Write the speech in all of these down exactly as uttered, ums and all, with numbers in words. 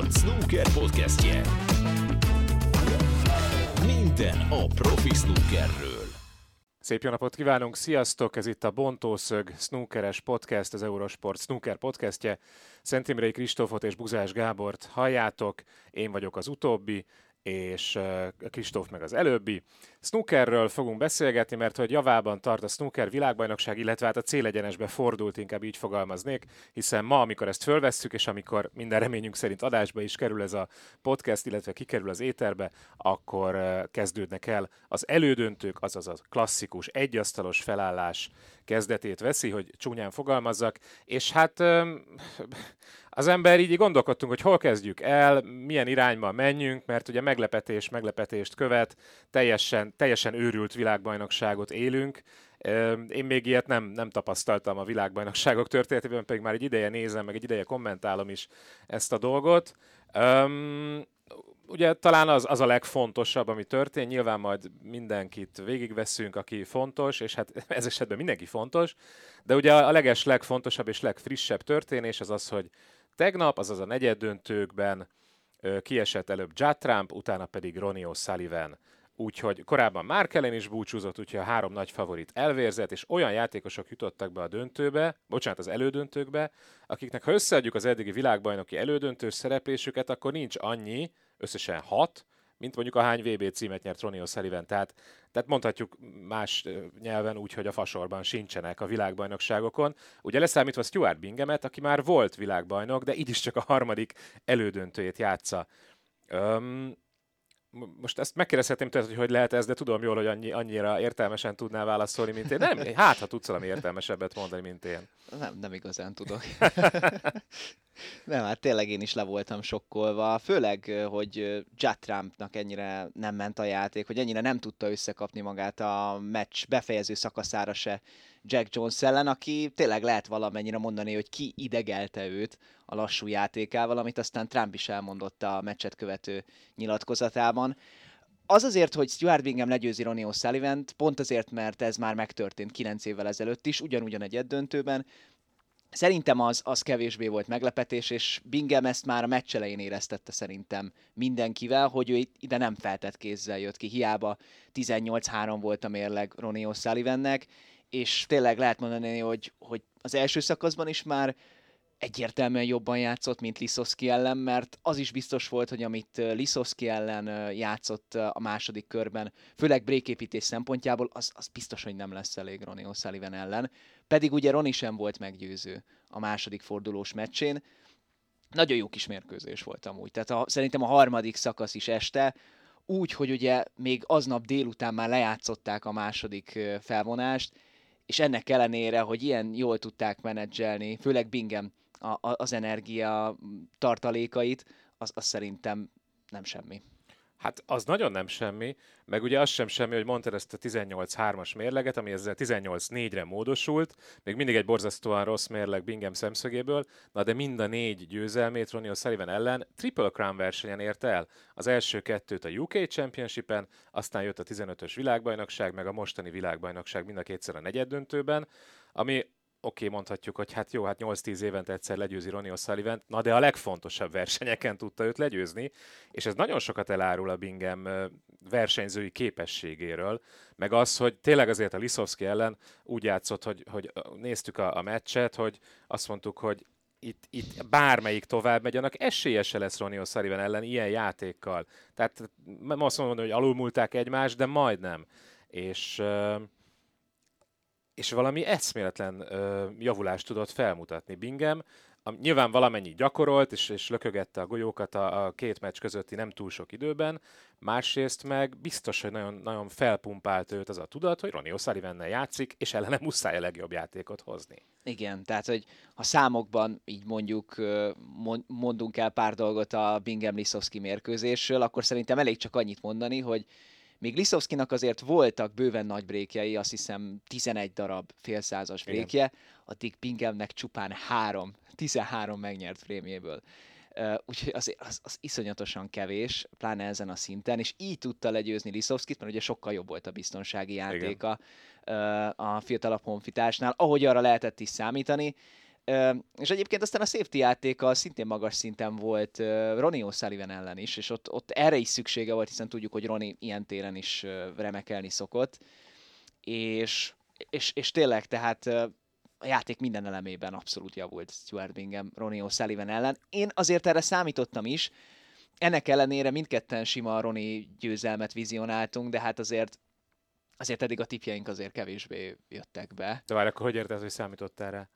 Eurosport Snooker podcastje. Minden a profi snookerről. Szép jó napot kívánunk, sziasztok! Ez itt a Bontószög snookeres podcast, az Eurosport Snooker podcastje. Szent Imrei Kristófot és Buzás Gábort halljátok, én vagyok az utóbbi, és Kristóf meg az előbbi. Snookerről fogunk beszélgetni, mert hogy javában tart a snooker világbajnokság, illetve hát a célegyenesbe fordult, inkább így fogalmaznék, hiszen ma, amikor ezt fölvesszük, és amikor minden reményünk szerint adásba is kerül ez a podcast, illetve kikerül az éterbe, akkor kezdődnek el az elődöntők, azaz a klasszikus egyasztalos felállás kezdetét veszi, hogy csúnyán fogalmazzak, és hát az ember így gondolkodtunk, hogy hol kezdjük el, milyen irányba menjünk, mert ugye meglepetés meglepetést követ, teljesen, teljesen őrült világbajnokságot élünk. Én még ilyet nem, nem tapasztaltam a világbajnokságok történetében, pedig már egy ideje nézem, meg egy ideje kommentálom is ezt a dolgot. Um, Ugye talán az, az a legfontosabb, ami történt, nyilván majd mindenkit végigveszünk, aki fontos, és hát ez esetben mindenki fontos, de ugye a leges legfontosabb és legfrissebb történés az az, hogy tegnap, azaz a negyeddöntőkben kiesett előbb Judd Trump, utána pedig Ronnie O'Sullivan. Úgyhogy korábban Mark Allen is búcsúzott, úgyhogy a három nagy favorit elvérzett, és olyan játékosok jutottak be a döntőbe, bocsánat, az elődöntőkbe, akiknek ha összeadjuk az eddigi világbajnoki elődöntős szereplésüket, akkor nincs annyi, összesen hat, mint mondjuk ahány vé bé címet nyert Ronnie O'Sullivan. Tehát, tehát mondhatjuk más nyelven úgy, hogy a fasorban sincsenek a világbajnokságokon. Ugye leszámítva Stuart Binghamet, aki már volt világbajnok, de így is csak a harmadik elődöntőjét játsza. Öm, most ezt megkérdezhetném tőled, hogy hogy lehet ez, de tudom jól, hogy annyi, annyira értelmesen tudnál válaszolni, mint én. Nem, hát, ha tudsz valami értelmesebbet mondani, mint én. Nem, nem igazán tudok. Nem, hát tényleg én is le voltam sokkolva, főleg, hogy Judd Trumpnak ennyire nem ment a játék, hogy ennyire nem tudta összekapni magát a meccs befejező szakaszára se Jack Jones ellen, aki tényleg lehet valamennyire mondani, hogy ki idegelte őt a lassú játékával, amit aztán Trump is elmondott a meccset követő nyilatkozatában. Az azért, hogy Stuart Bingham legyőzi Ronnie O'Sullivant, pont azért, mert ez már megtörtént kilenc évvel ezelőtt is, ugyanúgyan egy egyeddöntőben. Szerintem az, az kevésbé volt meglepetés, és Bingham ezt már a meccs elején éreztette szerintem mindenkivel, hogy ő ide nem feltett kézzel jött ki, hiába tizennyolc három volt a mérleg Ronnie O'Sullivannek, és tényleg lehet mondani, hogy, hogy az első szakaszban is már egyértelműen jobban játszott, mint Lisowski ellen, mert az is biztos volt, hogy amit Lisowski ellen játszott a második körben, főleg breaképítés szempontjából, az, az biztos, hogy nem lesz elég Ronnie O'Sullivan ellen. Pedig ugye Ronnie sem volt meggyőző a második fordulós meccsén. Nagyon jó kis mérkőzés volt amúgy. Tehát a, szerintem a harmadik szakasz is este, úgy, hogy ugye még aznap délután már lejátszották a második felvonást, és ennek ellenére, hogy ilyen jól tudták menedzselni, főleg Bingham a, a, az energia tartalékait, az, az szerintem nem semmi. Hát az nagyon nem semmi, meg ugye az sem semmi, hogy mondtad ezt a tizennyolc hármas mérleget, ami ezzel tizennyolc négyre módosult, még mindig egy borzasztóan rossz mérleg Bingham szemszögéből, na de mind a négy győzelmét Ronnie O'Sullivan ellen Triple Crown versenyen érte el. Az első kettőt a U K Championship-en, aztán jött a tizenötös világbajnokság, meg a mostani világbajnokság mind a kétszer a negyeddöntőben, ami oké, okay, mondhatjuk, hogy hát jó, hát nyolc-tíz évente egyszer legyőzi Ronnie O'Sullivant, na de a legfontosabb versenyeken tudta őt legyőzni, és ez nagyon sokat elárul a Bingham versenyzői képességéről, meg az, hogy tényleg azért a Lisowski ellen úgy játszott, hogy, hogy néztük a, a meccset, hogy azt mondtuk, hogy itt, itt bármelyik tovább megy, annak esélye se lesz Ronnie O'Sullivan ellen ilyen játékkal. Tehát azt mondom, hogy alulmúlták egymást, de majdnem. És... és valami eszméletlen ö, javulást tudott felmutatni Bingham. A, nyilván valamennyi gyakorolt, és, és lökögette a golyókat a, a két meccs közötti nem túl sok időben, másrészt meg biztos, hogy nagyon, nagyon felpumpált őt az a tudat, hogy Ronnie O'Sullivannel játszik, és ellene muszáj a legjobb játékot hozni. Igen, tehát, hogy ha számokban így mondjuk mondunk el pár dolgot a Bingham-Lisowski mérkőzésről, akkor szerintem elég csak annyit mondani, hogy még Lisowskinak azért voltak bőven nagy brékjei, azt hiszem tizenegy darab félszázas brékje, addig Binghamnek csupán három, tizenhárom megnyert frémjéből. Uh, úgyhogy az, az, az iszonyatosan kevés, pláne ezen a szinten, és így tudta legyőzni Lisowskit, mert ugye sokkal jobb volt a biztonsági játéka uh, a fiatalabb honfitársnál, ahogy arra lehetett is számítani. És egyébként aztán a safety játéka szintén magas szinten volt Ronnie O'Sullivan ellen is, és ott, ott erre is szüksége volt, hiszen tudjuk, hogy Ronnie ilyen téren is remekelni szokott. És, és, és tényleg, tehát a játék minden elemében abszolút javult Stuart Bingham Ronnie O'Sullivan ellen. Én azért erre számítottam is, ennek ellenére mindketten sima Ronnie győzelmet vizionáltunk, de hát azért azért eddig a tipjeink azért kevésbé jöttek be. De várj, akkor hogy érted, hogy számítottál rá?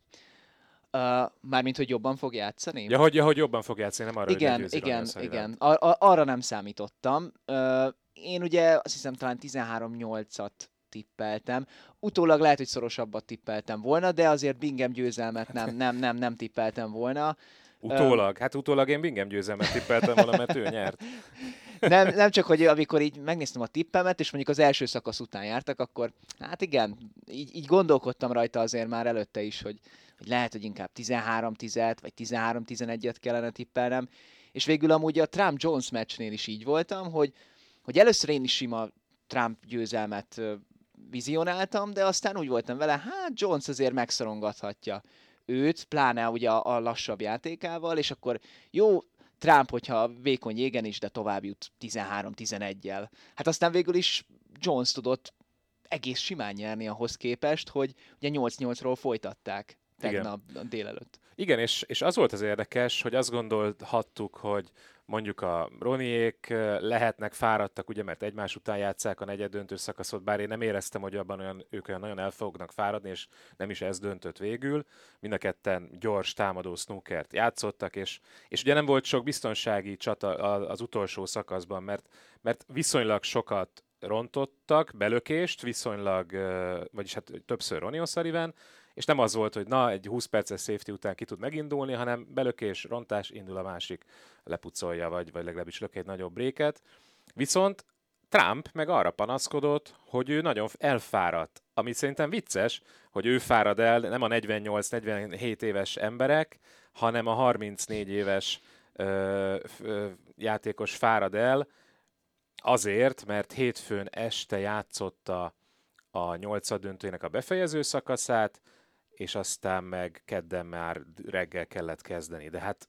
Uh, mármint, hogy jobban fog játszani? Ja, hogy, ja, hogy jobban fog játszani, nem arra, igen, hogy igen, igen. Ar- ar- arra nem számítottam. Uh, én ugye azt hiszem talán tizenhárom nyolcat tippeltem. Utólag lehet, hogy szorosabbat tippeltem volna, de azért Bingham győzelmet nem, nem, nem, nem tippeltem volna. Utólag? Hát utólag én Bingham győzelmet tippeltem volna, mert ő nyert. Nem, nem csak, hogy amikor így megnéztem a tippemet, és mondjuk az első szakasz után jártak, akkor hát igen, így, így gondolkodtam rajta azért már előtte is, hogy, hogy lehet, hogy inkább tizenhárom tízet, vagy tizenhárom tizenegyet kellene tippelnem. És végül amúgy a Trump-Jones meccsnél is így voltam, hogy, hogy először én is sima Trump győzelmet vizionáltam, de aztán úgy voltam vele, hát Jones azért megszorongathatja őt, pláne ugye a, a lassabb játékával, és akkor jó, Trump, hogyha vékony jégen is, de tovább jut tizenhárom tizeneggyel. Hát aztán végül is Jones tudott egész simán nyerni ahhoz képest, hogy ugye nyolc nyolcról folytatták tegnap Igen. délelőtt. Igen, és, és az volt az érdekes, hogy azt gondolhattuk, hogy mondjuk a Roniék lehetnek fáradtak, ugye, mert egymás után játsszák a negyeddöntő szakaszot, bár én nem éreztem, hogy abban olyan, ők olyan nagyon el fognak fáradni, és nem is ez döntött végül. Mind a ketten gyors, támadó snookert játszottak, és, és ugye nem volt sok biztonsági csata az utolsó szakaszban, mert, mert viszonylag sokat rontottak, belökést, viszonylag, vagyis hát többször Ronnie O'Sullivan, és nem az volt, hogy na, egy húsz perces safety után ki tud megindulni, hanem belökés, rontás, indul a másik, lepucolja, vagy, vagy legalábbis lök egy nagyobb bréket. Viszont Trump meg arra panaszkodott, hogy ő nagyon elfáradt. Ami szerintem vicces, hogy ő fárad el, nem a negyvennyolc negyvenhét éves emberek, hanem a harmincnégy éves ö, ö, játékos fárad el, azért, mert hétfőn este játszotta a nyolcad döntőjének a befejező szakaszát, és aztán meg kedden már reggel kellett kezdeni. De hát,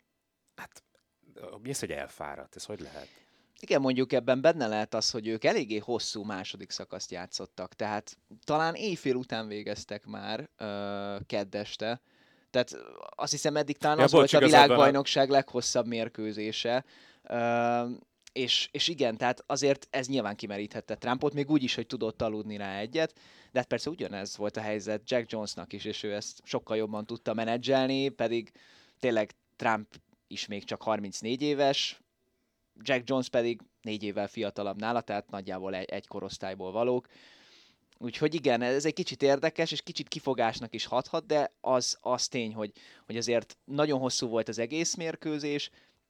hát mi ez, hogy elfáradt? Ez hogy lehet? Igen, mondjuk ebben benne lehet az, hogy ők eléggé hosszú második szakaszt játszottak. Tehát talán éjfél után végeztek már uh, keddeste. Tehát azt hiszem eddig talán ja, az bocs, volt a világbajnokság a... leghosszabb mérkőzése. Uh, És, és igen, tehát azért ez nyilván kimeríthette Trumpot, még úgy is, hogy tudott aludni rá egyet, de hát persze ugyanez volt a helyzet Jack Jonesnak is, és ő ezt sokkal jobban tudta menedzselni, pedig tényleg Trump is még csak harmincnégy éves, Jack Jones pedig négy évvel fiatalabb nála, tehát nagyjából egy, egy korosztályból valók. Úgyhogy igen, ez egy kicsit érdekes, és kicsit kifogásnak is hathat, de az, az tény, hogy, hogy azért nagyon hosszú volt az egész mérkőzés,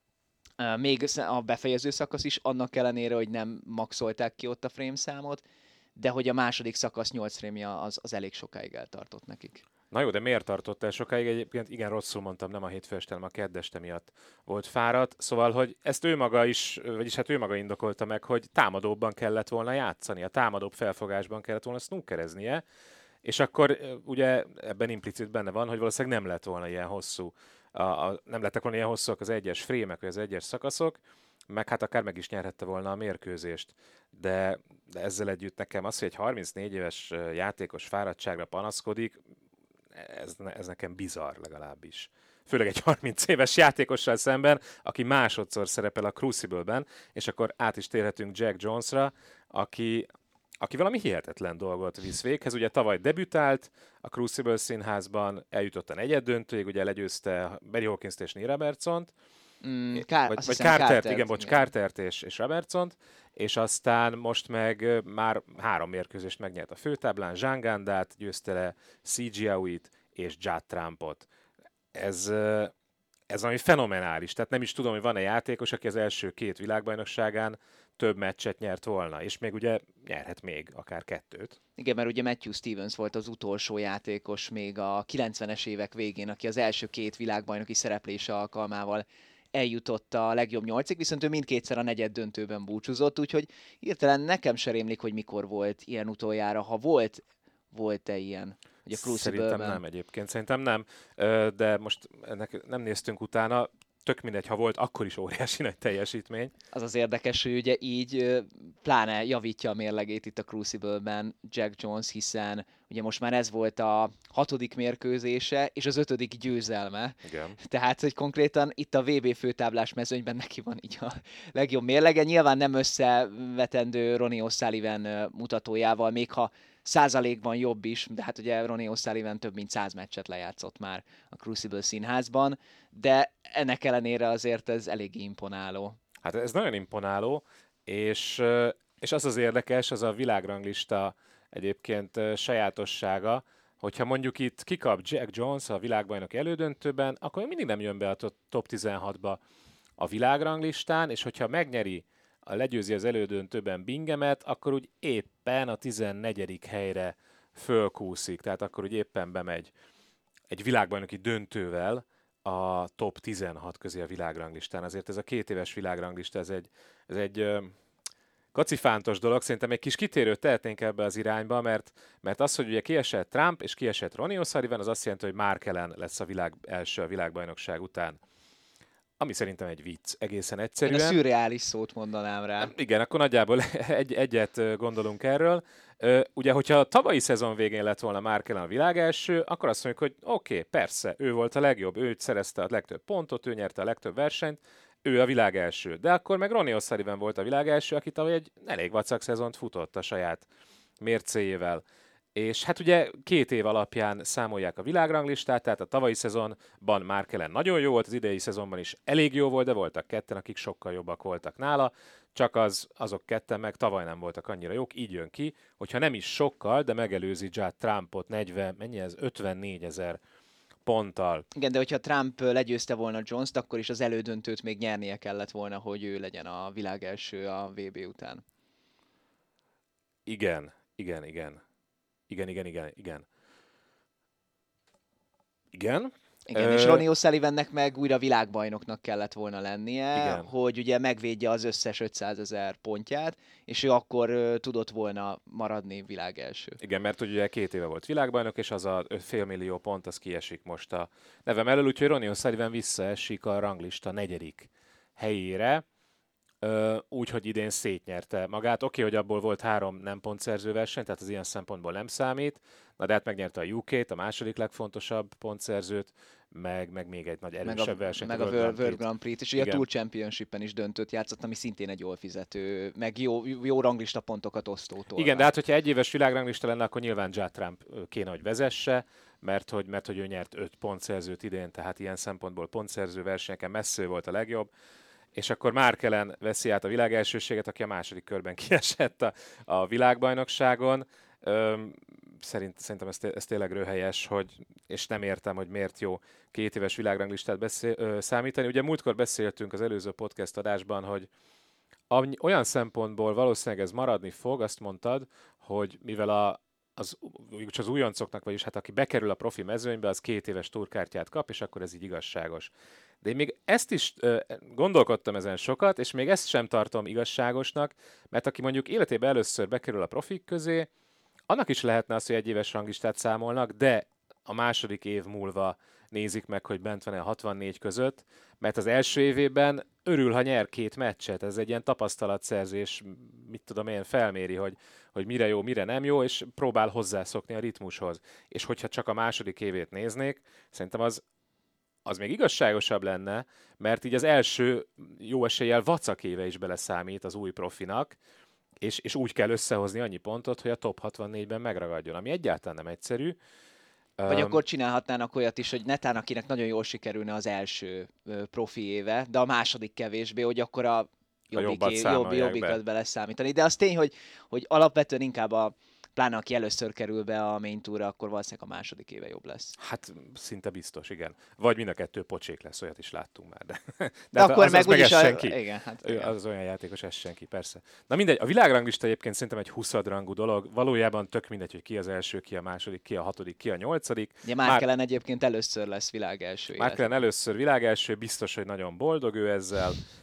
még a befejező szakasz is, annak ellenére, hogy nem maxolták ki ott a frame számot, de hogy a második szakasz nyolc frame-ja az, az elég sokáig eltartott nekik. Na jó, de miért tartott el sokáig? Egyébként igen, rosszul mondtam, nem a hétfő este, hanem a keddeste miatt volt fáradt. Szóval, hogy ezt ő maga is, vagyis hát ő maga indokolta meg, hogy támadóbban kellett volna játszani, a támadóbb felfogásban kellett volna snookereznie, és akkor ugye ebben implicit benne van, hogy valószínűleg nem lett volna ilyen hosszú A, a, nem lettek volna ilyen hosszúak az egyes frémek, vagy az egyes szakaszok, meg hát akár meg is nyerhette volna a mérkőzést. De, de ezzel együtt nekem az, hogy egy harmincnégy éves játékos fáradtságra panaszkodik, ez, ez nekem bizarr legalábbis. Főleg egy harminc éves játékossal szemben, aki másodszor szerepel a Crucible-ben, és akkor át is térhetünk Jack Jonesra, aki, aki valami hihetetlen dolgot visz véghez. Ugye tavaly debütált a Crucible színházban, eljutott a negyeddöntőig, ugye legyőzte Barry Hawkins-t és Neil Robertsont, mm, Ká- vagy, vagy Cartert, Cartert, igen, bocs, igen. Cartert és, és Robertsont, és aztán most meg már három mérkőzést megnyert a főtáblán, Jean Gandát győzte le, C G Auit és Judd Trumpot. Ez, ez valami fenomenális, tehát nem is tudom, hogy van-e játékos, aki az első két világbajnokságán több meccset nyert volna, és még ugye nyerhet még akár kettőt. Igen, mert ugye Matthew Stevens volt az utolsó játékos még a kilencvenes évek végén, aki az első két világbajnoki szereplése alkalmával eljutott a legjobb nyolcig, viszont ő mindkétszer a negyed döntőben búcsúzott, úgyhogy hirtelen nekem se rémlik, hogy mikor volt ilyen utoljára, ha volt, volt-e ilyen. ugye Crucible-ben. Szerintem nem egyébként, szerintem nem, de most ennek nem néztünk utána, tök mindegy, ha volt, akkor is óriási nagy teljesítmény. Az az érdekes, hogy ugye így pláne javítja a mérlegét itt a Crucible-ben Jack Jones, hiszen ugye most már ez volt a hatodik mérkőzése, és az ötödik győzelme. Igen. Tehát, hogy konkrétan itt a vé bé főtáblás mezőnyben neki van így a legjobb mérlege. Nyilván nem összevetendő Ronnie O'Sullivan mutatójával, még ha százalékban jobb is, de hát ugye Ronnie O'Sullivan több mint száz meccset lejátszott már a Crucible színházban, de ennek ellenére azért ez eléggé imponáló. Hát ez nagyon imponáló, és, és az az érdekes, az a világranglista egyébként sajátossága, hogyha mondjuk itt kikap Jack Jones a világbajnoki elődöntőben, akkor mindig nem jön be a top tizenhatba a világranglistán, és hogyha megnyeri, a legyőzi az elődöntőben Binghamet, akkor úgy éppen a tizennegyedik helyre fölkúszik, tehát akkor úgy éppen bemegy egy világbajnoki döntővel a top tizenhat közé a világranglistán. Azért ez a két éves világranglista, ez egy, ez egy ö, kacifántos dolog. Szerintem egy kis kitérőt tehetnénk ebbe az irányba, mert, mert az, hogy ugye kiesett Trump és kiesett Ronnie O'Sullivan, az azt jelenti, hogy Mark Allen lesz a világ első a világbajnokság után. Ami szerintem egy vicc, egészen egyszerűen. Én a szürreális szót mondanám rá. Igen, akkor nagyjából egy, egyet gondolunk erről. Ugye, hogyha a tavalyi szezon végén lett volna Mark Allen a világ első, akkor azt mondjuk, hogy oké, okay, persze, ő volt a legjobb, ő szerezte a legtöbb pontot, ő nyerte a legtöbb versenyt, ő a világ első. De akkor meg Ronnie O'Sullivan volt a világ első, aki tavaly egy elég vacak szezont futott a saját mércéjével. És hát ugye két év alapján számolják a világranglistát, tehát a tavalyi szezonban Mark Allen nagyon jó volt, az idei szezonban is elég jó volt, de voltak ketten, akik sokkal jobbak voltak nála, csak az, azok ketten meg tavaly nem voltak annyira jók, így jön ki, hogyha nem is sokkal, de megelőzi Judd Trumpot negyven, mennyi ez, ötvennégyezer ponttal. Igen, de hogyha Trump legyőzte volna Jones-t, akkor is az elődöntőt még nyernie kellett volna, hogy ő legyen a világ első a vé bé után. Igen, igen, igen. Igen, igen, igen, igen. Igen. Igen, Ö... és Ronnie O'Sullivannek meg újra világbajnoknak kellett volna lennie, igen. hogy ugye megvédje az összes ötszázezer pontját, és ő akkor ö, tudott volna maradni világ első. Igen, mert ugye két éve volt világbajnok, és az a félmillió pont, az kiesik most a nevem elől, úgyhogy Ronnie O'Sullivan visszaesik a ranglista negyedik helyére, úgyhogy idén szétnyerte magát. Oké, okay, hogy abból volt három nem pontszerző verseny, tehát az ilyen szempontból nem számít, na de hát megnyerte a U K-t, a második legfontosabb pontszerzőt, meg, meg még egy nagy erősebb versenyt. Meg a World, World Grand Prix-t, és ugye a Tour Championship-en is döntött játszott, ami szintén egy jól fizető, meg jó, jó ranglista pontokat osztó torna. Igen, de hát hogyha egy éves világranglista lenne, akkor nyilván Judd Trump kéne, hogy vezesse, mert hogy, mert hogy ő nyert öt pontszerzőt idén, tehát ilyen szempontból pontszerző versenyeken messze volt a legjobb. És akkor Mark Allen veszi át a világ elsőséget, aki a második körben kiesett a, a világbajnokságon. Öm, szerint, szerintem ez, ez tényleg röhelyes, hogy, és nem értem, hogy miért jó két éves világranglistát beszél, ö, számítani. Ugye múltkor beszéltünk az előző podcast adásban, hogy olyan szempontból valószínűleg ez maradni fog, azt mondtad, hogy mivel a Az, az újoncoknak, vagyis hát aki bekerül a profi mezőnybe, az két éves túrkártyát kap, és akkor ez így igazságos. De én még ezt is uh, gondolkodtam ezen sokat, és még ezt sem tartom igazságosnak, mert aki mondjuk életében először bekerül a profik közé, annak is lehetne az, hogy egy éves ranglistát számolnak, de a második év múlva nézik meg, hogy bent van-e a hatvannégy között, mert az első évében örül, ha nyer két meccset. Ez egy ilyen tapasztalatszerzés, mit tudom én, felméri, hogy, hogy mire jó, mire nem jó, és próbál hozzászokni a ritmushoz. És hogyha csak a második évét néznék, szerintem az, az még igazságosabb lenne, mert így az első jó eséllyel vacak éve is beleszámít az új profinak, és, és úgy kell összehozni annyi pontot, hogy a top hatvannégyben megragadjon, ami egyáltalán nem egyszerű. Vagy um, akkor csinálhatnának olyat is, hogy netán akinek nagyon jól sikerülne az első ö, profi éve, de a második kevésbé, hogy akkor a, jobbik, a jobb, jobbikat be. beleszámítani. De az tény, hogy, hogy alapvetően inkább a pláne aki először kerül be a main tourra, akkor valószínűleg a második éve jobb lesz. Hát szinte biztos, igen. Vagy mind a kettő pocsék lesz, olyat is láttunk már. De, de, de hát akkor az, meg az úgyis a... senki. Igen, hát ő, az olyan játékos, ez senki, persze. Na mindegy, a világranglista egyébként szerintem egy huszadrangú dolog. Valójában tök mindegy, hogy ki az első, ki a második, ki a hatodik, ki a nyolcadik. Ugye Mark Allen egyébként először lesz világ első. Mark Allen először világ első, biztos, hogy nagyon boldog ő ezzel.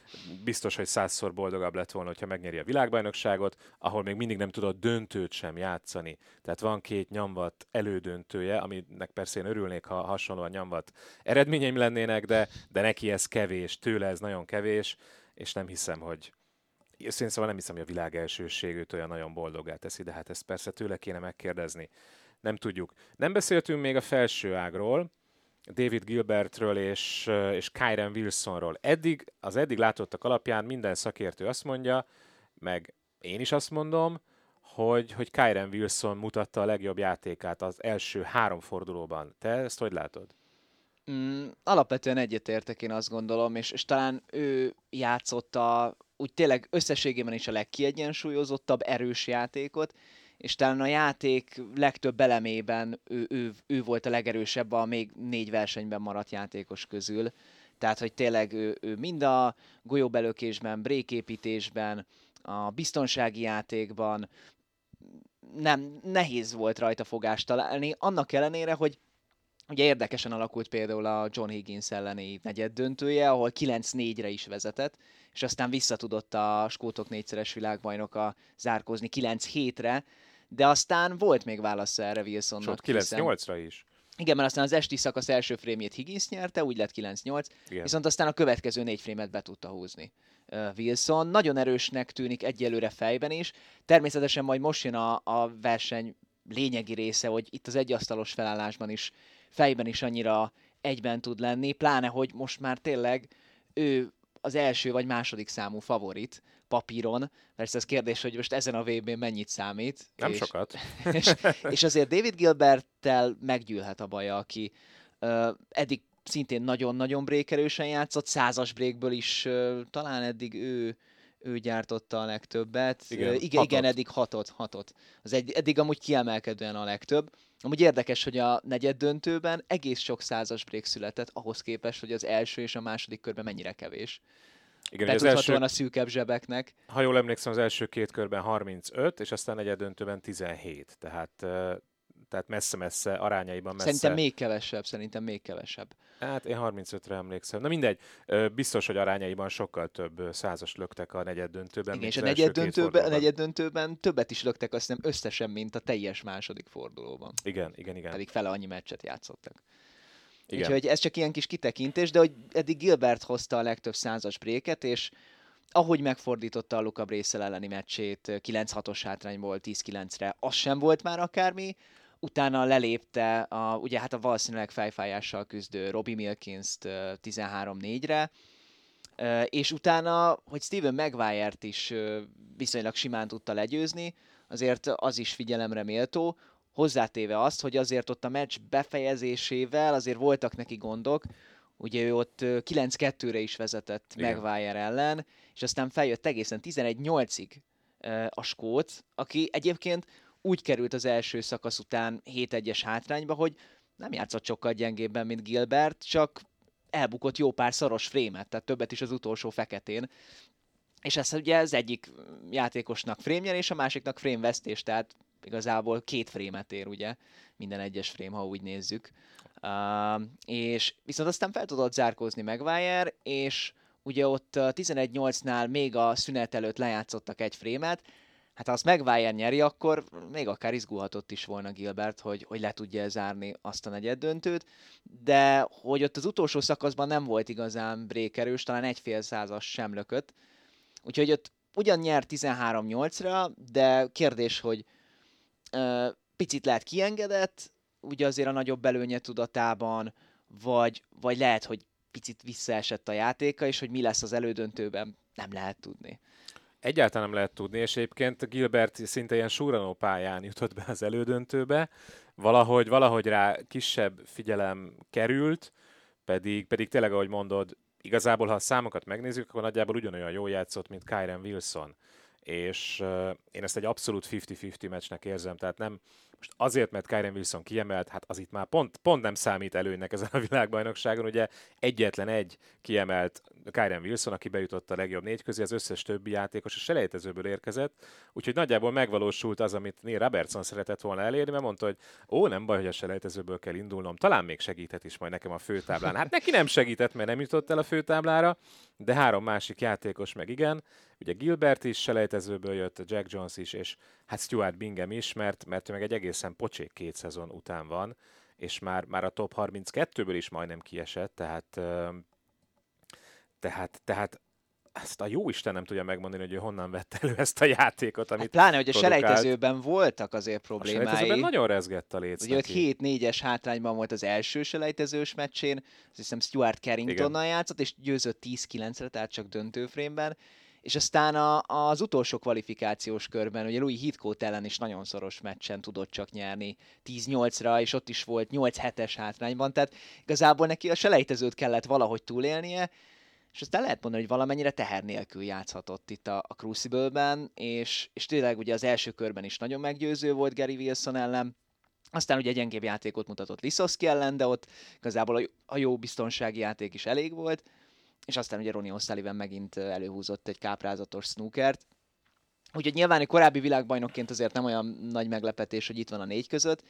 biztos, hogy százszor boldogabb lett volna, hogyha megnyeri a világbajnokságot, ahol még mindig nem tudott döntőt sem játszani. Tehát van két nyomvat elődöntője, aminek persze én örülnék, ha hasonlóan nyomvat eredményeim lennének, de, de neki ez kevés, tőle ez nagyon kevés, és nem hiszem, hogy Őszintén szóval nem hiszem, hogy a világ elsőség őt olyan nagyon boldoggá teszi, de hát ezt persze tőle kéne megkérdezni. Nem tudjuk. Nem beszéltünk még a felső ágról, David Gilbertről és, és Kyren Wilsonról. Eddig, az eddig látottak alapján minden szakértő azt mondja, meg én is azt mondom, hogy, hogy Kyren Wilson mutatta a legjobb játékát az első három fordulóban. Te ezt hogy látod? Mm, alapvetően egyetértek, én azt gondolom, és, és talán ő játszotta úgy tényleg összességében is a legkiegyensúlyozottabb, erős játékot, és talán a játék legtöbb elemében ő, ő, ő volt a legerősebb a még négy versenyben maradt játékos közül. Tehát, hogy tényleg ő, ő mind a golyóbelökésben, bréképítésben, a biztonsági játékban nem, nehéz volt rajta fogást találni, annak ellenére, hogy ugye érdekesen alakult például a John Higgins elleni negyed döntője, ahol kilenc négyre is vezetett, és aztán visszatudott a skótok négyszeres világbajnoka zárkózni kilenc hétre, de aztán volt még válasza erre Wilsonnak. Sőt, kilenc nyolcra is. Igen, mert aztán az esti szakasz első frémjét Higgins nyerte, úgy lett kilenc nyolc, viszont aztán a következő négy frémet be tudta húzni Wilson. Nagyon erősnek tűnik egyelőre fejben is. Természetesen majd most jön a, a verseny lényegi része, hogy itt az egyasztalos felállásban is fejben is annyira egyben tud lenni, pláne, hogy most már tényleg ő az első vagy második számú favorit papíron. Persze ez kérdés, hogy most ezen a vé bén mennyit számít. Nem és, sokat. És, és azért David Gilberttel meggyűlhet a baja, aki uh, eddig szintén nagyon-nagyon brékerősen játszott, százas brékből is uh, talán eddig ő ő gyártotta a legtöbbet. Igen, uh, igen, igen, eddig hatot, hatot. Az egy, eddig amúgy kiemelkedően a legtöbb. Amúgy érdekes, hogy a negyed döntőben egész sok százas break született, ahhoz képest, hogy az első és a második körben mennyire kevés. Igen, betudhatóan első, a szűkebb zsebeknek. Ha jól emlékszem, az első két körben harmincöt, és aztán negyed döntőben tizenhét. Tehát, tehát messze-messze, arányaiban messze. Szerintem még kevesebb, szerintem még kevesebb. Hát én harmincötre emlékszem. Na mindegy, biztos, hogy arányaiban sokkal több százas löktek a negyed döntőben. Igen, és a negyed döntőben, a negyed döntőben többet is löktek, azt hiszem összesen, mint a teljes második fordulóban. Igen, igen, igen. Pedig fele annyi meccset játszottak. Igen. Úgyhogy ez csak ilyen kis kitekintés, de hogy eddig Gilbert hozta a legtöbb százas bréket, és ahogy megfordította a Luca Bracel elleni meccsét kilenc hatos hátrányból tíz kilencre, az sem volt már akármi, utána lelépte a, ugye hát a valószínűleg fejfájással küzdő Robbie Milkins-t tizenhárom négyre, és utána, hogy Steven Maguire-t is viszonylag simán tudta legyőzni, azért az is figyelemre méltó, hozzátéve azt, hogy azért ott a meccs befejezésével azért voltak neki gondok, ugye ő ott kilenc kettőre is vezetett igen. Maguire ellen, és aztán feljött egészen tizenegy nyolcig a skót, aki egyébként úgy került az első szakasz után hét egyes hátrányba, hogy nem játszott sokkal gyengébben, mint Gilbert, csak elbukott jó pár szaros frémet, tehát többet is az utolsó feketén. És ez ugye az egyik játékosnak frémnyerés, a másiknak frémvesztés, tehát igazából két frémet ér, ugye, minden egyes frém, ha úgy nézzük. Uh, és viszont aztán fel tudott zárkózni Maguire, és ugye ott tizenegy nyolcnál még a szünet előtt lejátszottak egy frémet, hát ha azt Maguire nyeri, akkor még akár izgulhatott is volna Gilbert, hogy, hogy le tudja zárni azt a negyed döntőt, de hogy ott az utolsó szakaszban nem volt igazán brékerős, talán egy fél százas sem lökött, úgyhogy ott ugyan nyert tizenhárom nyolcra, de kérdés, hogy uh, picit lehet kiengedett, ugye azért a nagyobb előnye tudatában, vagy, vagy lehet, hogy picit visszaesett a játéka, és hogy mi lesz az elődöntőben, nem lehet tudni. Egyáltalán nem lehet tudni, és egyébként Gilbert szinte ilyen súranó pályán jutott be az elődöntőbe, valahogy, valahogy rá kisebb figyelem került, pedig, pedig tényleg, ahogy mondod, igazából, ha a számokat megnézzük, akkor nagyjából ugyanolyan jól játszott, mint Kyren Wilson. És uh, én ezt egy abszolút fifty-fifty meccsnek érzem, tehát nem most azért, mert Kyren Wilson kiemelt, hát az itt már pont, pont nem számít előnynek ezen a világbajnokságon, ugye egyetlen egy kiemelt Kyren Wilson, aki bejutott a legjobb négy közé, az összes többi játékos a selejtezőből érkezett, úgyhogy nagyjából megvalósult az, amit Neil Robertson szeretett volna elérni, mert mondta, hogy ó, nem baj, hogy a selejtezőből kell indulnom, talán még segíthet is majd nekem a főtáblán. Hát neki nem segített, mert nem jutott el a főtáblára, de három másik játékos meg igen. Ugye Gilbert is selejtezőből jött, Jack Jones is, és hát Stuart Bingham is, mert, mert ő meg egy egészen pocsék két szezon után van, és már, már a top harminckettőből is majdnem kiesett, tehát, tehát, tehát ezt a jóisten nem tudja megmondani, hogy ő honnan vette elő ezt a játékot, amit hát pláne, hogy a produkált. Selejtezőben voltak azért problémái. A selejtezőben nagyon rezgett a léc. Ugye ott hét négyes hátrányban volt az első selejtezős meccsén, azt hiszem Stuart Carringtonnal játszott, és győzött tíz kilencre, tehát csak döntőfrémben. És aztán a, az utolsó kvalifikációs körben, ugye Louis Heathcote ellen is nagyon szoros meccsen tudott csak nyerni tíz nyolcra, és ott is volt nyolc hetes hátrányban, tehát igazából neki a selejtezőt kellett valahogy túlélnie, és aztán lehet mondani, hogy valamennyire teher nélkül játszhatott itt a, a Crucible-ben, és, és tényleg ugye az első körben is nagyon meggyőző volt Gary Wilson ellen, aztán ugye gyengébb játékot mutatott Lisowski ellen, de ott igazából a, a jó biztonsági játék is elég volt, és aztán ugye Ronnie O'Sullivan megint előhúzott egy káprázatos snookert. Úgyhogy nyilván egy korábbi világbajnokként azért nem olyan nagy meglepetés, hogy itt van a négy között,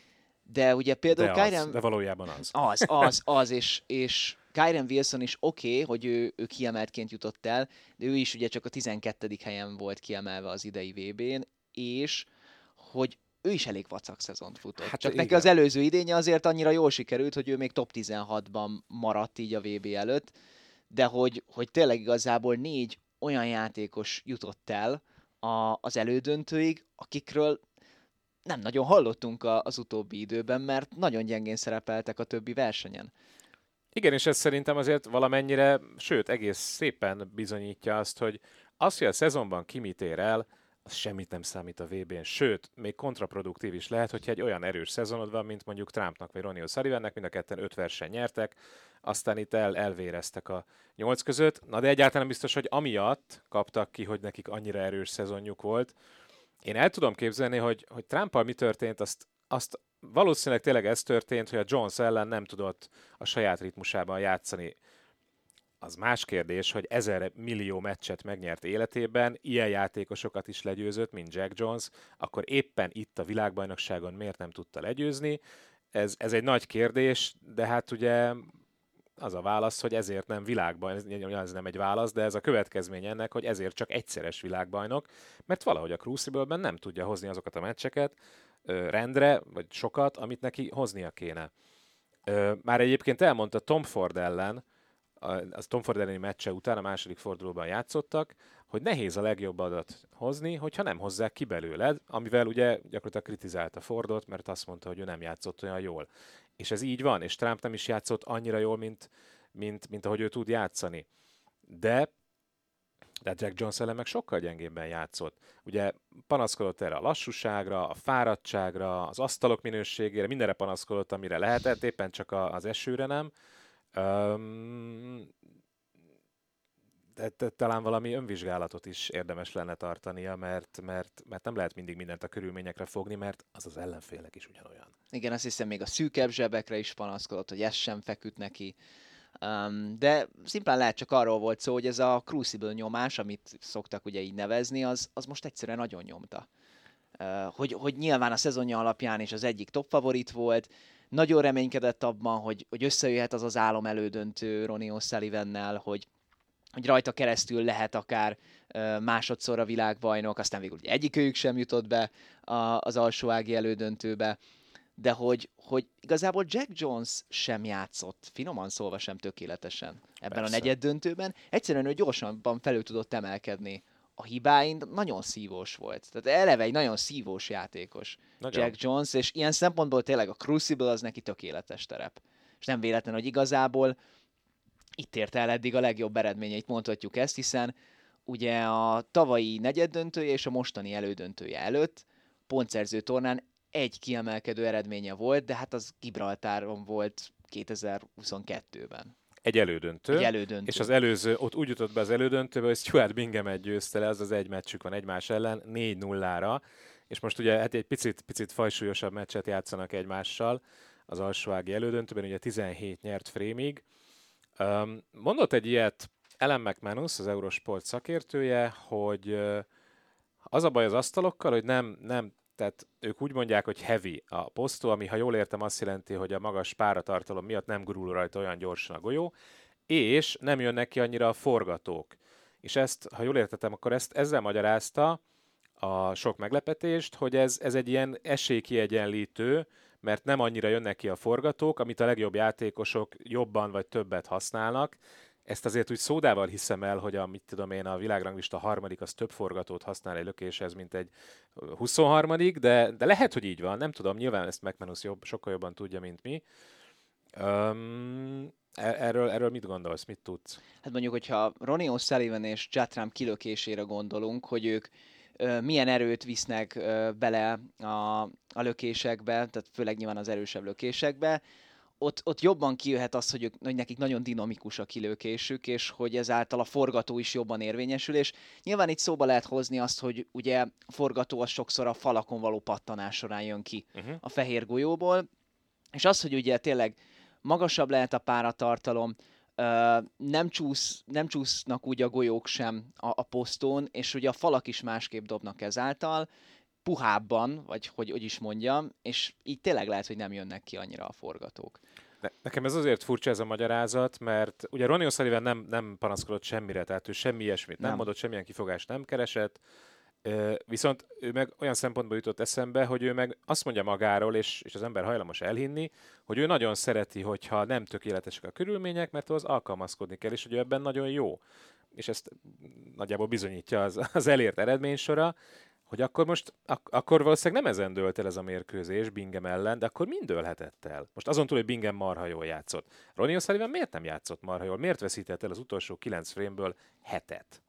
de ugye például de, Kyren... az, de valójában az. Az, az, az, és, és Kyren Wilson is oké, okay, hogy ő, ő kiemeltként jutott el, de ő is ugye csak a tizenkettedik helyen volt kiemelve az idei vé bén, és hogy ő is elég vacak szezont futott. Hát csak igen. Neki az előző idénye azért annyira jól sikerült, hogy ő még top tizenhatban maradt így a vé bé előtt, de hogy, hogy tényleg igazából négy olyan játékos jutott el a, az elődöntőig, akikről nem nagyon hallottunk a, az utóbbi időben, mert nagyon gyengén szerepeltek a többi versenyen. Igen, és ez szerintem azért valamennyire, sőt, egész szépen bizonyítja azt, hogy az, hogy a szezonban ki mit ér el, az semmit nem számít a vé bén, sőt, még kontraproduktív is lehet, hogyha egy olyan erős szezonod van, mint mondjuk Trumpnak vagy Ronnie O'Sullivannek, mind a ketten öt verseny nyertek, aztán itt el, elvéreztek a nyolc között, na de egyáltalán biztos, hogy amiatt kaptak ki, hogy nekik annyira erős szezonjuk volt. Én el tudom képzelni, hogy, hogy Trumpal mi történt, azt, azt valószínűleg tényleg ez történt, hogy a Jones ellen nem tudott a saját ritmusában játszani. Az más kérdés, hogy ezer millió meccset megnyert életében, ilyen játékosokat is legyőzött, mint Jack Jones, akkor éppen itt a világbajnokságon miért nem tudta legyőzni? Ez, ez egy nagy kérdés, de hát ugye az a válasz, hogy ezért nem világbajnok, ez nem egy válasz, de ez a következmény ennek, hogy ezért csak egyszeres világbajnok, mert valahogy a Crucible-ben nem tudja hozni azokat a meccseket ö, rendre, vagy sokat, amit neki hoznia kéne. Ö, már egyébként elmondta Tom Ford ellen, az Tom Ford elleni meccse után a második fordulóban játszottak, hogy nehéz a legjobb adat hozni, hogyha nem hozzák ki belőled, amivel ugye gyakorlatilag kritizálta Fordot, mert azt mondta, hogy ő nem játszott olyan jól. És ez így van, és Trump nem is játszott annyira jól, mint, mint, mint ahogy ő tud játszani. De, de Jack Jones ellen meg sokkal gyengébben játszott. Ugye panaszkodott erre a lassúságra, a fáradtságra, az asztalok minőségére, mindenre panaszkodott, amire lehetett, éppen csak az esőre nem. Um, de, de talán valami önvizsgálatot is érdemes lenne tartania, mert, mert, mert nem lehet mindig mindent a körülményekre fogni, mert az az ellenfélek is ugyanolyan. Igen, azt hiszem még a szűkebb zsebekre is panaszkodott, hogy ez sem feküdt neki. Um, de szimplán lehet csak arról volt szó, hogy ez a Crucible nyomás, amit szoktak ugye így nevezni, az, az most egyszerűen nagyon nyomta. Uh, hogy, hogy nyilván a szezonja alapján is az egyik top favorit volt, nagyon reménykedett abban, hogy, hogy összejöhet az az álom elődöntő Ronnie O'Sullivannel, hogy, hogy rajta keresztül lehet akár uh, másodszorra világbajnok, aztán végül ugye egyikőjük sem jutott be a, az alsóági elődöntőbe, de hogy, hogy igazából Jack Jones sem játszott, finoman szólva sem tökéletesen ebben Persze. a negyeddöntőben. Egyszerűen ő gyorsabban felül tudott emelkedni a hibáin, nagyon szívós volt. Tehát eleve egy nagyon szívós játékos nagyon. Jack Jones, és ilyen szempontból tényleg a Crucible az neki tökéletes terep. És nem véletlen, hogy igazából itt ért el eddig a legjobb eredményeit, mondhatjuk ezt, hiszen ugye a tavalyi negyeddöntője és a mostani elődöntője előtt pontszerző tornán egy kiemelkedő eredménye volt, de hát az Gibraltáron volt kétezer-huszonkettőben. Egy elődöntő, egy elődöntő. És az előző, ott úgy jutott be az elődöntőbe, hogy Stuart Bingham-et győzte le, az az egy meccsük van egymás ellen, négy nullára, és most ugye hát egy picit, picit fajsúlyosabb meccset játszanak egymással az alsóági elődöntőben, ugye tizenhét nyert frémig. Um, mondott egy ilyet Alan McManus, az Eurosport szakértője, hogy az a baj az asztalokkal, hogy nem, nem, tehát ők úgy mondják, hogy heavy a posztó, ami ha jól értem azt jelenti, hogy a magas páratartalom miatt nem gurul rajta olyan gyorsan a golyó, és nem jönnek ki annyira a forgatók. És ezt, ha jól értettem, akkor ezt ezzel magyarázta a sok meglepetést, hogy ez, ez egy ilyen esélykiegyenlítő, mert nem annyira jönnek ki a forgatók, amit a legjobb játékosok jobban vagy többet használnak. Ezt azért úgy szódával hiszem el, hogy a, mit tudom én, a világranglista harmadik az több forgatót használ egy lökéshez, mint egy huszonharmadik, de, de lehet, hogy így van, nem tudom, nyilván ezt McManus jobb, sokkal jobban tudja, mint mi. Um, erről, erről mit gondolsz, mit tudsz? Hát mondjuk, hogyha Ronnie O'Sullivan és Judd Trump kilökésére gondolunk, hogy ők ö, milyen erőt visznek ö, bele a, a lökésekbe, tehát főleg nyilván az erősebb lökésekbe, Ott, ott jobban kijöhet az, hogy, ők, hogy nekik nagyon dinamikus a kilökésük, és hogy ezáltal a forgató is jobban érvényesül, és nyilván itt szóba lehet hozni azt, hogy ugye a forgató az sokszor a falakon való pattanás során jön ki uh-huh. a fehér golyóból, és az, hogy ugye tényleg magasabb lehet a páratartalom, nem, csúsz, nem csúsznak úgy a golyók sem a, a posztón, és ugye a falak is másképp dobnak ezáltal, puhábban, vagy hogy, hogy is mondjam, és így tényleg lehet, hogy nem jönnek ki annyira a forgatók. Ne, nekem ez azért furcsa ez a magyarázat, mert ugye Ronnie O'Sullivan nem, nem panaszkodott semmire, tehát ő semmi ilyesmit nem, nem mondott, semmilyen kifogást nem keresett, viszont ő meg olyan szempontból jutott eszembe, hogy ő meg azt mondja magáról, és, és az ember hajlamos elhinni, hogy ő nagyon szereti, hogyha nem tökéletesek a körülmények, mert az alkalmazkodni kell, és hogy ő ebben nagyon jó. És ezt nagyjából bizonyítja az, az elért eredménysora, hogy akkor most, ak- akkor valószínűleg nem ezen dőlt el ez a mérkőzés Bingham ellen, de akkor mind dőlhetett el. Most azon túl, hogy Bingham marha jól játszott. Ronnie O'Sullivan miért nem játszott marha jól? Miért veszített el az utolsó kilenc frame-ből hetet?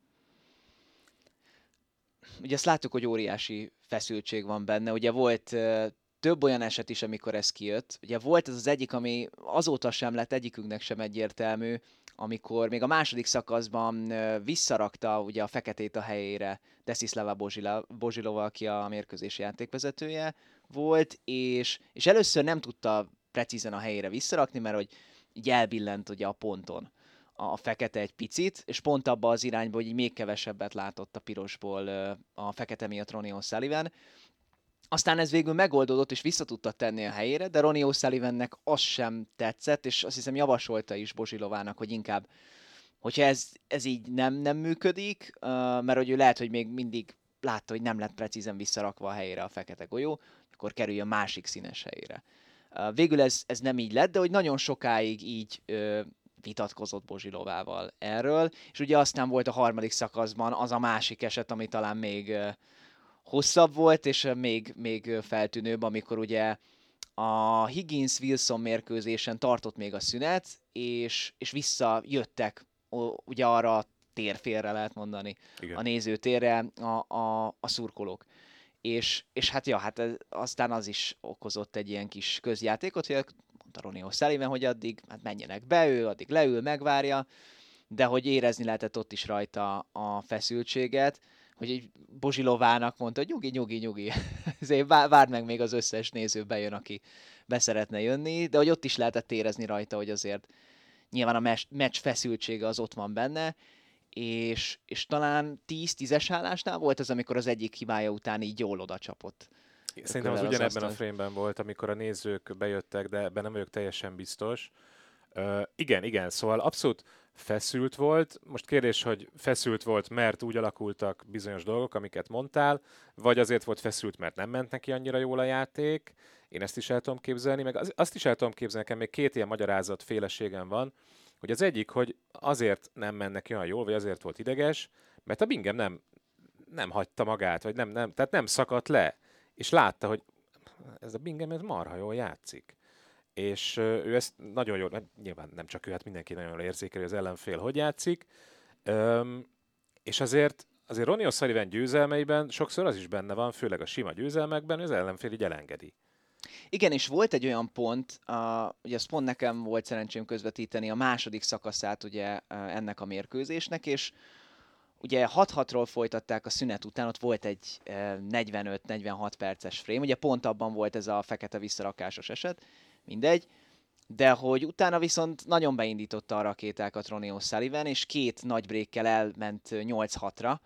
Ugye azt láttuk, hogy óriási feszültség van benne. Ugye volt uh, több olyan eset is, amikor ez kijött. Ugye volt ez az egyik, ami azóta sem lett egyikünknek sem egyértelmű, amikor még a második szakaszban uh, visszarakta ugye a feketét a helyére Desislava Bozsilova, aki a mérkőzés játékvezetője volt, és, és először nem tudta precízen a helyére visszarakni, mert hogy így elbillent ugye a ponton a fekete egy picit, és pont abba az irányba, hogy így még kevesebbet látott a pirosból a fekete miatt Ronnie O'Sullivan. Aztán ez végül megoldódott, és vissza tudta tenni a helyére, de Ronnie O'Sullivannek az sem tetszett, és azt hiszem javasolta is Bozsilovának, hogy inkább, hogyha ez, ez így nem, nem működik, mert hogy ő lehet, hogy még mindig látta, hogy nem lett precízen visszarakva a helyére a fekete golyó, akkor kerüljön másik színes helyére. Végül ez, ez nem így lett, de hogy nagyon sokáig így vitatkozott Bozsilovával erről, és ugye aztán volt a harmadik szakaszban az a másik eset, ami talán még hosszabb volt, és még, még feltűnőbb, amikor ugye a Higgins-Wilson mérkőzésen tartott még a szünet, és, és visszajöttek ugye arra a térfélre, lehet mondani, igen, a nézőtérre a, a, a szurkolók. És, és hát ja, hát aztán az is okozott egy ilyen kis közjátékot, hogy mondta Ronnie O'Sullivan, hogy addig hát menjenek be, ő addig leül, megvárja, de hogy érezni lehetett ott is rajta a feszültséget, hogy egy Bozsilovának mondta, hogy nyugi, nyugi, nyugi, várd meg, még az összes néző bejön, aki beszeretne jönni, de hogy ott is lehetett érezni rajta, hogy azért nyilván a meccs feszültsége az ott van benne, és, és talán tíz-tízes állásnál volt az, amikor az egyik hibája után így jól oda csapott. Szerintem az ugyanebben a frame-ben volt, amikor a nézők bejöttek, de ebben nem vagyok teljesen biztos. Uh, igen, igen, szóval abszolút feszült volt. Most kérdés, hogy feszült volt, mert úgy alakultak bizonyos dolgok, amiket mondtál, vagy azért volt feszült, mert nem ment neki annyira jól a játék. Én ezt is el tudom képzelni, meg az, azt is el tudom képzelni, nekem még két ilyen magyarázat féleségem van, hogy az egyik, hogy azért nem ment neki olyan jól, vagy azért volt ideges, mert a Bingham nem, nem hagyta magát, vagy nem, nem, tehát nem szakadt le, és látta, hogy ez a Bingham ez marha jól játszik. És ő ezt nagyon jól, nyilván nem csak ő, hát mindenki nagyon jól érzékeli, hogy az ellenfél hogy játszik, Üm, és azért, azért Ronnie O'Sullivan győzelmeiben sokszor az is benne van, főleg a sima győzelmekben, hogy az ellenfél így elengedi. Igen, és volt egy olyan pont, uh, ugye azt pont nekem volt szerencsém közvetíteni a második szakaszát ugye uh, ennek a mérkőzésnek, és ugye hat-hatról folytatták a szünet után, ott volt egy uh, negyvenöt-negyvenhat perces frame, ugye pont abban volt ez a fekete visszarakásos eset, mindegy, de hogy utána viszont nagyon beindította a rakétákat Ronnie O'Sullivan, és két nagy breakkel elment nyolc hatra.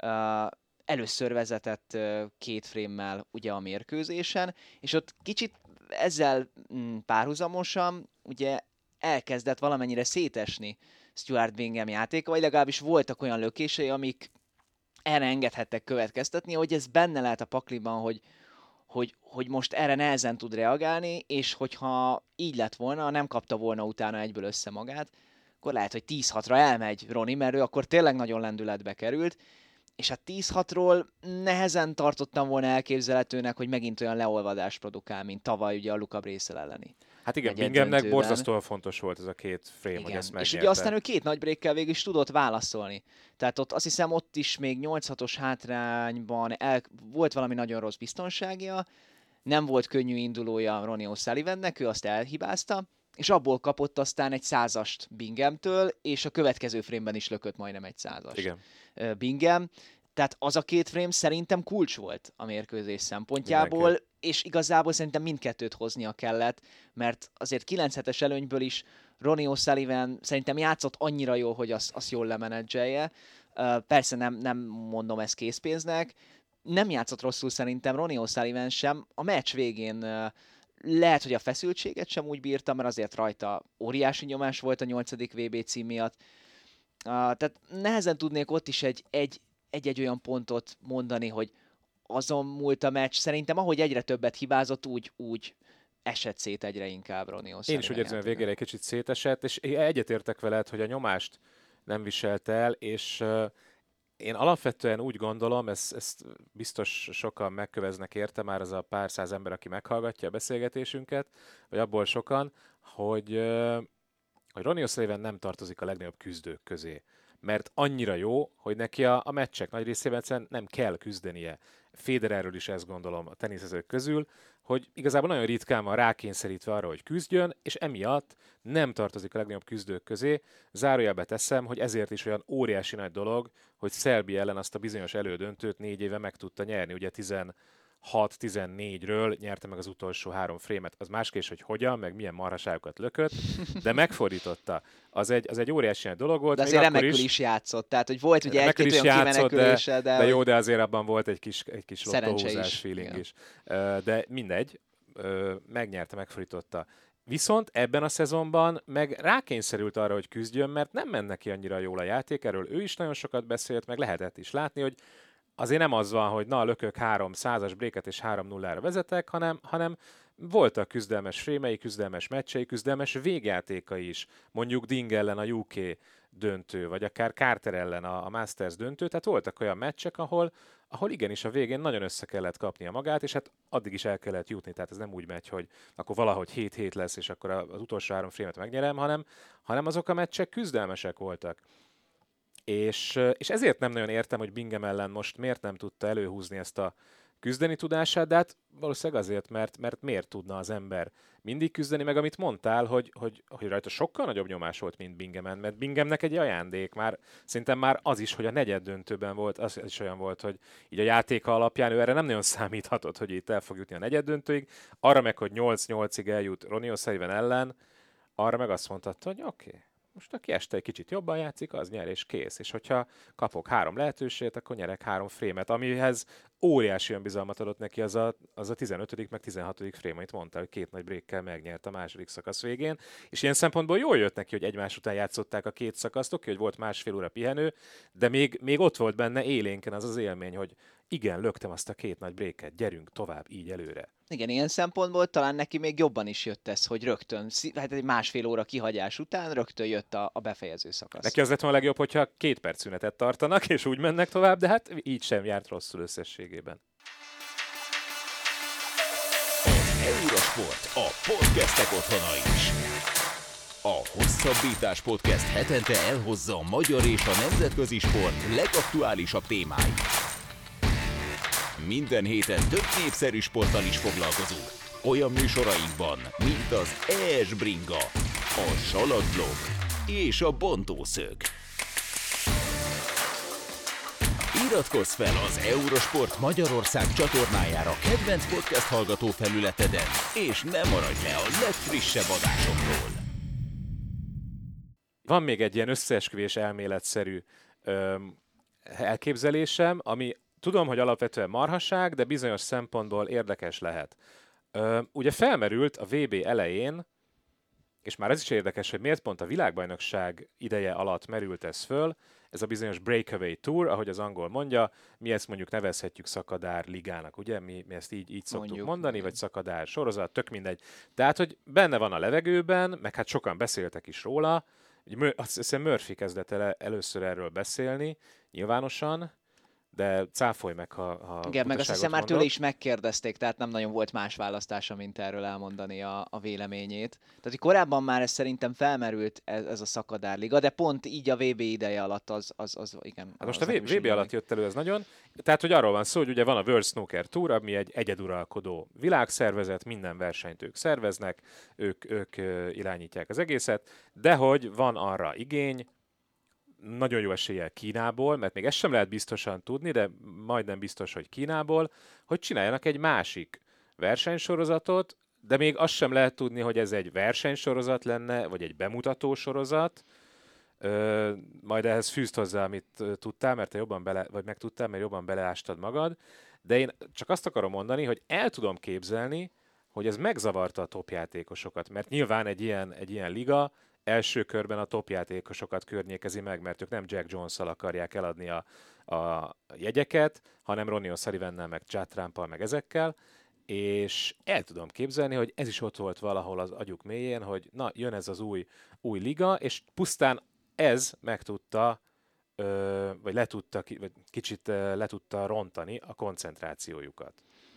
Először vezetett két frémmel ugye a mérkőzésen, és ott kicsit ezzel párhuzamosan ugye elkezdett valamennyire szétesni Stuart Bingham játéka, vagy legalábbis voltak olyan lökései, amik erre engedhettek következtetni, hogy ez benne lehet a pakliban, hogy, hogy, hogy most erre nehezen tud reagálni, és hogyha így lett volna, nem kapta volna utána egyből össze magát, akkor lehet, hogy tíz hatra elmegy Ronnie, mert ő akkor tényleg nagyon lendületbe került, és hát tíz hatról nehezen tartottam volna elképzelhetőnek, hogy megint olyan leolvadást produkál, mint tavaly ugye a Luca Bracel elleni. Hát igen, Binghamnek borzasztóan fontos volt ez a két frame, igen, hogy ezt megnyerte. És ugye aztán ő két nagy breakkel végül is tudott válaszolni. Tehát ott azt hiszem ott is még nyolc hatos hátrányban el, volt valami nagyon rossz biztonságia, nem volt könnyű indulója Ronnie O'Sullivannek, ő azt elhibázta, és abból kapott aztán egy százast Binghamtől, és a következő frameben is lökött majdnem egy százast. Igen. Bingham. Tehát az a két frame szerintem kulcs volt a mérkőzés szempontjából, mindenki. És igazából szerintem mindkettőt hoznia kellett, mert azért kilenc hetes előnyből is Ronnie O'Sullivan szerintem játszott annyira jól, hogy azt, azt jól lemenedzselje. Persze nem, nem mondom ezt készpénznek. Nem játszott rosszul szerintem Ronnie O'Sullivan sem. A meccs végén lehet, hogy a feszültséget sem úgy bírta, mert azért rajta óriási nyomás volt a nyolcadik vé bé cím miatt. Tehát nehezen tudnék ott is egy, egy egy-egy olyan pontot mondani, hogy azon múlt a meccs. Szerintem ahogy egyre többet hibázott, úgy, úgy esett szét egyre inkább Ronnie O'Sullivan. Én is úgy érzem, hogy végére egy kicsit szétesett, és egyetértek veled, hogy a nyomást nem viselt el, és uh, én alapvetően úgy gondolom, ezt, ezt biztos sokan megköveznek érte már az a pár száz ember, aki meghallgatja a beszélgetésünket, vagy abból sokan, hogy, uh, hogy Ronnie O'Sullivan nem tartozik a legnagyobb küzdők közé. Mert annyira jó, hogy neki a, a meccsek nagy részében egyszerűen nem kell küzdenie. Federerről is ezt gondolom a teniszezők közül, hogy igazából nagyon ritkán van rákényszerítve arra, hogy küzdjön, és emiatt nem tartozik a legnagyobb küzdők közé. Zárójelbe teszem, hogy ezért is olyan óriási nagy dolog, hogy Selby ellen azt a bizonyos elődöntőt négy éve meg tudta nyerni, ugye tizenhat tizennégyről nyerte meg az utolsó három frémet. Az más kérdés, hogy hogyan, meg milyen marhaságokat lökött, de megfordította. Az egy, az egy óriási nagy dolog volt. De azért remekül is, is játszott, tehát hogy volt ugye egy-két olyan kimenekülése, de... De jó, de azért abban volt egy kis, egy kis lottóhúzás feeling igen. is. De mindegy, megnyerte, megfordította. Viszont ebben a szezonban meg rákényszerült arra, hogy küzdjön, mert nem ment neki annyira jól a játék, erről ő is nagyon sokat beszélt, meg lehetett is látni, hogy azért nem az van, hogy na, lökök három százas bréket és három nullára vezetek, hanem, hanem voltak küzdelmes frémei, küzdelmes meccsei, küzdelmes végjátékai is. Mondjuk Ding ellen a U K döntő, vagy akár Carter ellen a, a Masters döntő, tehát voltak olyan meccsek, ahol, ahol igenis a végén nagyon össze kellett kapnia magát, és hát addig is el kellett jutni, tehát ez nem úgy megy, hogy akkor valahogy hét hét lesz, és akkor az utolsó három frémet megnyerem, hanem, hanem azok a meccsek küzdelmesek voltak. És, és ezért nem nagyon értem, hogy Bingham ellen most miért nem tudta előhúzni ezt a küzdeni tudását, de hát valószínűleg azért, mert, mert miért tudna az ember mindig küzdeni, meg amit mondtál, hogy, hogy, hogy rajta sokkal nagyobb nyomás volt, mint Binghamen, mert Binghamnek egy ajándék, már szerintem már az is, hogy a negyed döntőben volt, az is olyan volt, hogy így a játéka alapján ő erre nem nagyon számíthatott, hogy itt el fog jutni a negyed döntőig, arra meg, hogy nyolc nyolcig eljut Ronnie O'Sullivan ellen, arra meg azt mondhatta, hogy oké. Okay. Most aki este egy kicsit jobban játszik, az nyer és kész. És hogyha kapok három lehetőséget, akkor nyerek három frémet, amihez óriási önbizalmat adott neki az a, az a tizenötödik meg tizenhatodik frame, amit mondta, hogy két nagy breakkel megnyert a második szakasz végén. És ilyen szempontból jól jött neki, hogy egymás után játszották a két szakaszt, oké, hogy volt másfél óra pihenő, de még, még ott volt benne élénken az az élmény, hogy igen, löktem azt a két nagy breaket, gyerünk tovább így előre. Igen, ilyen szempontból talán neki még jobban is jött ez, hogy rögtön, hát egy másfél óra kihagyás után rögtön jött a, a befejező szakasz. Neki az lett volna a legjobb, hogyha két perc szünetet tartanak, és úgy mennek tovább, de hát így sem járt rosszul összességében. Az Eurosport, a podcastek otthona is. A Hosszabbítás Podcast hetente elhozza a magyar és a nemzetközi sport legaktuálisabb témáit. Minden héten több népszerű sporttal is foglalkozunk. Olyan műsorainkban, mint az é es bringa, a salakblog és a bontószög. Iratkozz fel az Eurosport Magyarország csatornájára kedvenc podcast hallgató felületeden, és ne maradj le a legfrissebb adásokról. Van még egy ilyen összeesküvés elméletszerű öm, elképzelésem, ami tudom, hogy alapvetően marhaság, de bizonyos szempontból érdekes lehet. Öm, ugye felmerült a vé bé elején, és már ez is érdekes, hogy miért pont a világbajnokság ideje alatt merült ez föl, ez a bizonyos Breakaway Tour, ahogy az angol mondja, mi ezt mondjuk nevezhetjük szakadár ligának, ugye? Mi, mi ezt így, így szoktuk mondjuk mondani, vagy szakadár sorozat, tök mindegy. Tehát, hogy benne van a levegőben, meg hát sokan beszéltek is róla, azt hiszem Murphy kezdett el először erről beszélni, nyilvánosan, de cáfolj meg, ha, ha igen, meg azt hiszem már mondok. tőle is megkérdezték, tehát nem nagyon volt más választása, mint erről elmondani a, a véleményét. Tehát, hogy korábban már ez szerintem felmerült ez, ez a szakadárliga, de pont így a vé bé ideje alatt az, az, az igen. Hát az most a vé bé alatt jött elő ez nagyon, tehát, hogy arról van szó, hogy ugye van a World Snooker Tour, ami egy egyeduralkodó világszervezet, minden versenyt ők szerveznek, ők, ők irányítják az egészet, de hogy van arra igény, nagyon jó eséllyel Kínából, mert még ezt sem lehet biztosan tudni, de majdnem biztos, hogy Kínából, hogy csináljanak egy másik versenysorozatot, de még azt sem lehet tudni, hogy ez egy versenysorozat lenne, vagy egy bemutató sorozat. Ö, majd ehhez fűzd hozzá, amit tudtál, mert te jobban bele, vagy megtudtál, mert jobban beleástad magad, de én csak azt akarom mondani, hogy el tudom képzelni, hogy ez megzavarta a topjátékosokat, mert nyilván egy ilyen, egy ilyen liga első körben a topjátékosokat környékezi meg, mert ők nem Jack Jones-szal akarják eladni a, a jegyeket, hanem Ronnie O'Sullivannel, meg Judd Trump-al, meg ezekkel, és el tudom képzelni, hogy ez is ott volt valahol az agyuk mélyén, hogy na, jön ez az új, új liga, és pusztán ez meg tudta, ö, vagy le tudta, vagy kicsit le tudta rontani a koncentrációjukat.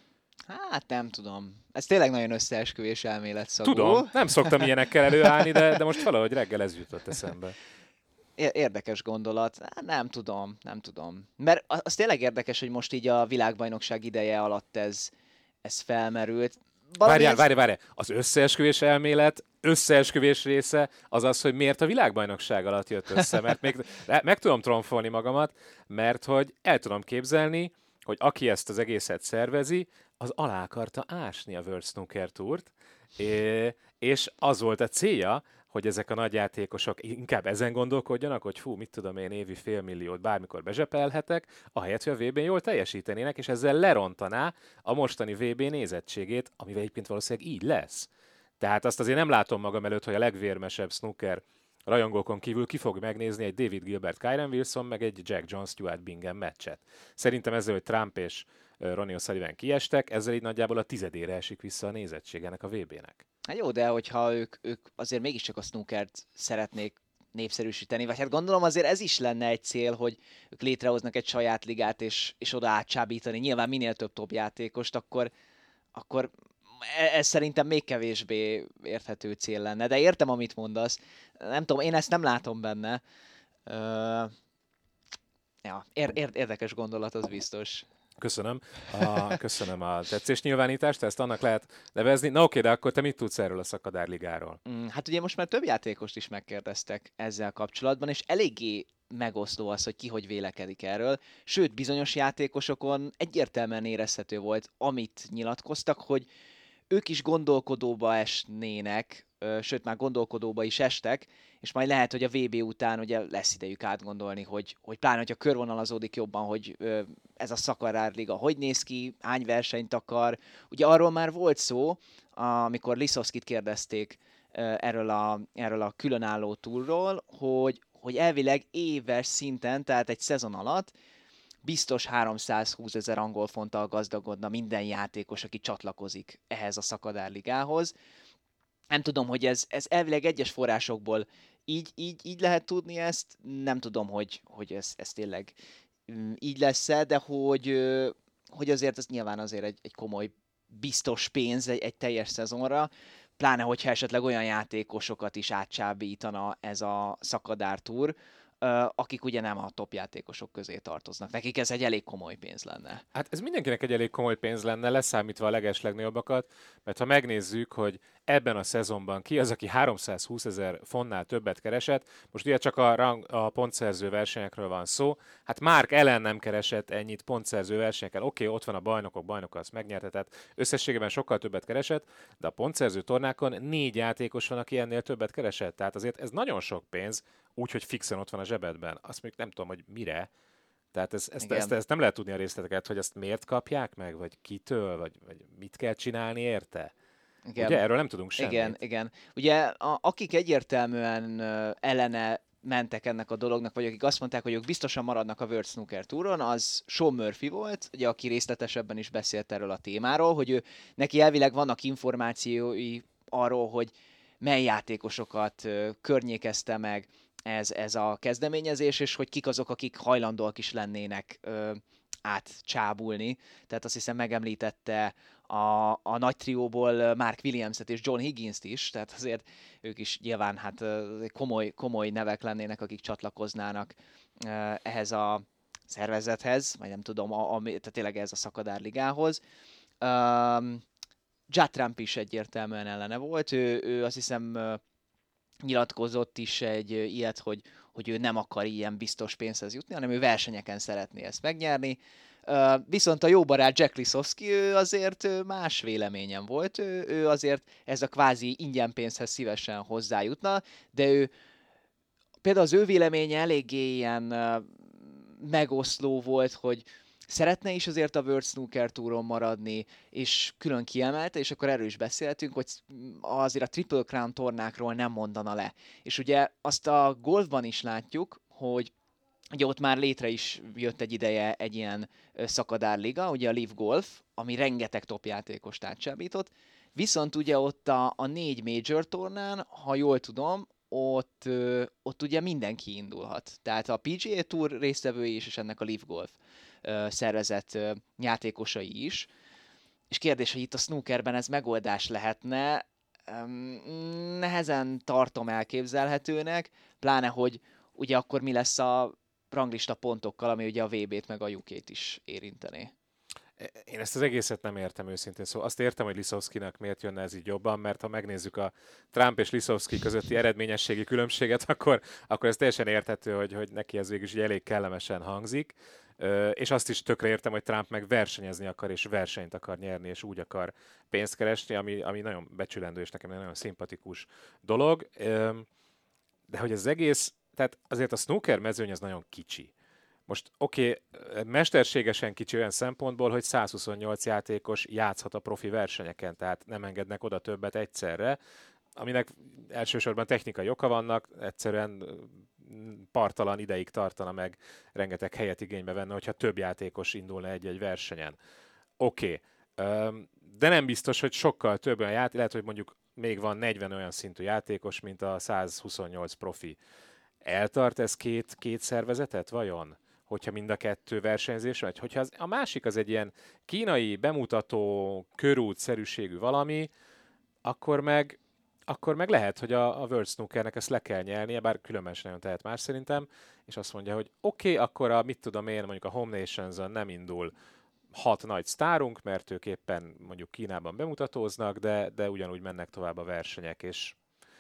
Hát nem tudom. Ez tényleg nagyon összeesküvés elméletszagú. Tudom, nem szoktam ilyenekkel előállni, de, de most valahogy reggel ez jutott eszembe. Érdekes gondolat. Hát nem tudom, nem tudom. Mert az tényleg érdekes, hogy most így a világbajnokság ideje alatt ez, ez felmerült. Várjál, ez... várjál, várjál. Az összeesküvés elmélet összeesküvés része az az, hogy miért a világbajnokság alatt jött össze. Mert még meg tudom tromfolni magamat, mert hogy el tudom képzelni, hogy aki ezt az egészet szervezi, az alá akarta ásni a World Snooker Tourt, és az volt a célja, hogy ezek a nagyjátékosok inkább ezen gondolkodjanak, hogy fú, mit tudom én, évi félmilliót bármikor bezsepelhetek, ahelyett, hogy a vé bén jól teljesítenének, és ezzel lerontaná a mostani vé bé nézettségét, amivel egyébként valószínűleg így lesz. Tehát azt azért nem látom magam előtt, hogy a legvérmesebb snooker rajongókon kívül ki fog megnézni egy David Gilbert, Kyren Wilson, meg egy Jack Jones, Stuart Bingham meccset. Szerintem ezzel, hogy Trump és Ronnie O'Sullivan kiestek, ezzel így nagyjából a tizedére esik vissza a nézettségenek a vé bének. Hát jó, de hogyha ők, ők azért mégiscsak a snookert szeretnék népszerűsíteni, vagy hát gondolom azért ez is lenne egy cél, hogy ők létrehoznak egy saját ligát, és, és oda átcsábítani. Nyilván minél több top játékost, akkor, akkor ez szerintem még kevésbé érthető cél lenne. De értem, amit mondasz. Nem tudom, én ezt nem látom benne. Uh, ja, ér, ér, érdekes gondolat, az biztos. Köszönöm. A, köszönöm a tetszésnyilvánítást, ezt annak lehet nevezni. Na oké, de akkor te mit tudsz erről a szakadárligáról? Mm, hát ugye most már több játékost is megkérdeztek ezzel kapcsolatban, és eléggé megosztó az, hogy ki hogy vélekedik erről. Sőt, bizonyos játékosokon egyértelműen érezhető volt, amit nyilatkoztak, hogy ők is gondolkodóba esnének, sőt már gondolkodóba is estek, és majd lehet, hogy a vé bé után ugye lesz idejük átgondolni, hogy, hogy pláne, hogyha körvonalazódik jobban, hogy ez a szakadárliga hogy néz ki, hány versenyt akar. Ugye arról már volt szó, amikor Lisowskit kérdezték erről a, erről a különálló túlról, hogy, hogy elvileg éves szinten, tehát egy szezon alatt biztos háromszázhúsz ezer angol fonttal gazdagodna minden játékos, aki csatlakozik ehhez a szakadárligához. Nem tudom, hogy ez, ez elvileg egyes forrásokból így, így, így lehet tudni ezt, nem tudom, hogy, hogy ez, ez tényleg így lesz-e, de hogy, hogy azért ez nyilván azért egy, egy komoly biztos pénz egy, egy teljes szezonra, pláne hogyha esetleg olyan játékosokat is átcsábítana ez a szakadártúr, akik ugye nem a top játékosok közé tartoznak. Nekik ez egy elég komoly pénz lenne. Hát ez mindenkinek egy elég komoly pénz lenne, leszámítva a legeslegnagyobbakat, mert ha megnézzük, hogy ebben a szezonban ki az, aki háromszázhúszezer fontnál többet keresett, most ugye csak a, rang, a pontszerző versenyekről van szó, hát Mark Allen nem keresett ennyit pontszerző versenyekkel, oké, okay, ott van a bajnokok, bajnok azt megnyerte, tehát összességében sokkal többet keresett, de a pontszerző tornákon négy játékos van, aki ennél többet keresett, tehát azért ez nagyon sok pénz, úgyhogy fixen ott van a zsebedben. Azt még nem tudom, hogy mire. Tehát ez, ezt, ezt, ezt nem lehet tudni a részleteket, hogy ezt miért kapják meg, vagy kitől, vagy, vagy mit kell csinálni érte. Igen. Ugye erről nem tudunk semmit. Igen, igen. Ugye a, akik egyértelműen ellene mentek ennek a dolognak, vagy akik azt mondták, hogy ők biztosan maradnak a World Snooker Touron, az Sean Murphy volt, ugye, aki részletesebben is beszélt erről a témáról, hogy ő, neki elvileg vannak információi arról, hogy mely játékosokat környékezte meg ez, ez a kezdeményezés, és hogy kik azok, akik hajlandóak is lennének ö, átcsábulni. Tehát azt hiszem megemlítette a, a nagy trióból Mark Williamset és John Higginst is, tehát azért ők is nyilván hát komoly, komoly nevek lennének, akik csatlakoznának ö, ehhez a szervezethez, vagy nem tudom, a, a, tehát tényleg ez a szakadárligához. Um, Judd Trump is egyértelműen ellene volt, ő, ő azt hiszem nyilatkozott is egy ilyet, hogy, hogy ő nem akar ilyen biztos pénzhez jutni, hanem ő versenyeken szeretné ezt megnyerni. Uh, viszont a jó barát Jack Lisowski, ő azért más véleményen volt, ő, ő azért ez a kvázi ingyen pénzhez szívesen hozzájutna, de ő például az ő véleménye eléggé ilyen uh, megoszló volt, hogy szeretne is azért a World Snooker Touron maradni, és külön kiemelte, és akkor erről is beszéltünk, hogy azért a Triple Crown tornákról nem mondana le. És ugye azt a golfban is látjuk, hogy ugye ott már létre is jött egy ideje egy ilyen szakadárliga, ugye a Live Golf, ami rengeteg topjátékost átcsábított, viszont ugye ott a, a négy major tornán, ha jól tudom, ott, ott ugye mindenki indulhat. Tehát a pé gé á Tour résztvevői is, és ennek a Live Golf szervezett játékosai is. És kérdés, hogy itt a snookerben ez megoldás lehetne, nehezen tartom elképzelhetőnek, pláne, hogy ugye akkor mi lesz a ranglista pontokkal, ami ugye a vé bét meg a u ká-t is érintené. Én ezt az egészet nem értem őszintén, szóval azt értem, hogy Lisowskinak miért jönne ez így jobban, mert ha megnézzük a Trump és Lisowski közötti eredményességi különbséget, akkor, akkor ez teljesen érthető, hogy, hogy neki ez végül is elég kellemesen hangzik, és azt is tökre értem, hogy Trump meg versenyezni akar, és versenyt akar nyerni, és úgy akar pénzt keresni, ami, ami nagyon becsülendő, és nekem nagyon szimpatikus dolog. De hogy az egész, tehát azért a snooker mezőny az nagyon kicsi. Most oké, okay, mesterségesen kicsi olyan szempontból, hogy százhuszonnyolc játékos játszhat a profi versenyeken, tehát nem engednek oda többet egyszerre, aminek elsősorban technikai oka vannak, egyszerűen partalan ideig tartana meg rengeteg helyet igénybe venne, hogyha több játékos indulna egy-egy versenyen. Oké, okay. De nem biztos, hogy sokkal több olyan játék, lehet, hogy mondjuk még van negyven olyan szintű játékos, mint a százhuszonnyolc profi. Eltart ez két, két szervezetet, vajon? Hogyha mind a kettő versenyzés, vagy hogyha az, a másik az egy ilyen kínai, bemutató, körútszerűségű valami, akkor meg, akkor meg lehet, hogy a, a World Snookernek ezt le kell nyelnie, bár különben sem nagyon tehet más szerintem, és azt mondja, hogy oké, okay, akkor a, mit tudom én, mondjuk a Home Nations-on nem indul hat nagy sztárunk, mert ők éppen mondjuk Kínában bemutatóznak, de, de ugyanúgy mennek tovább a versenyek, és,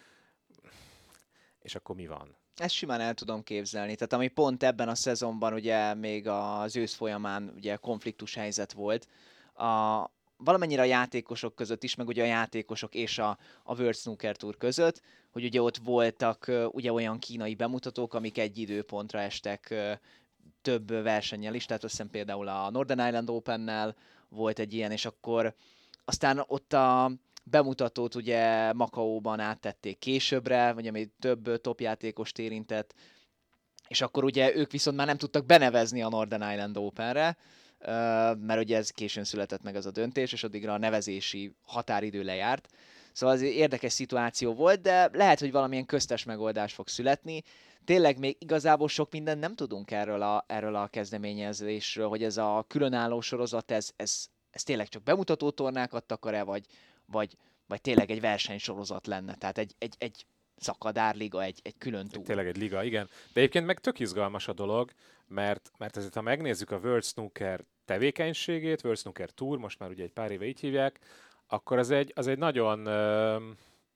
és akkor mi van? Ezt simán el tudom képzelni. Tehát ami pont ebben a szezonban ugye még az ősz folyamán ugye konfliktus helyzet volt, a, valamennyire a játékosok között is, meg ugye a játékosok és a, a World Snooker Tour között, hogy ugye ott voltak ugye olyan kínai bemutatók, amik egy időpontra estek több versennyel is, tehát azt hiszem például a Northern Ireland Opennel volt egy ilyen, és akkor aztán ott a bemutatót ugye Makaóban áttették későbbre, vagy ami több topjátékost érintett, és akkor ugye ők viszont már nem tudtak benevezni a Northern Ireland Openre, mert ugye ez későn született meg az a döntés, és addigra a nevezési határidő lejárt. Szóval ez egy érdekes szituáció volt, de lehet, hogy valamilyen köztes megoldás fog születni. Tényleg még igazából sok mindent nem tudunk erről a, erről a kezdeményezésről, hogy ez a különálló sorozat, ez, ez, ez tényleg csak bemutató tornákat akar-e, vagy, vagy, vagy tényleg egy versenysorozat lenne. Tehát egy, egy, egy szakadárliga, egy, egy külön túr. Tényleg egy liga, igen. De egyébként meg tök izgalmas a dolog, mert, mert ezért, ha megnézzük a World Snooker tevékenységét, World Snooker Tour, most már ugye egy pár éve így hívják, akkor az egy, az egy nagyon... Uh,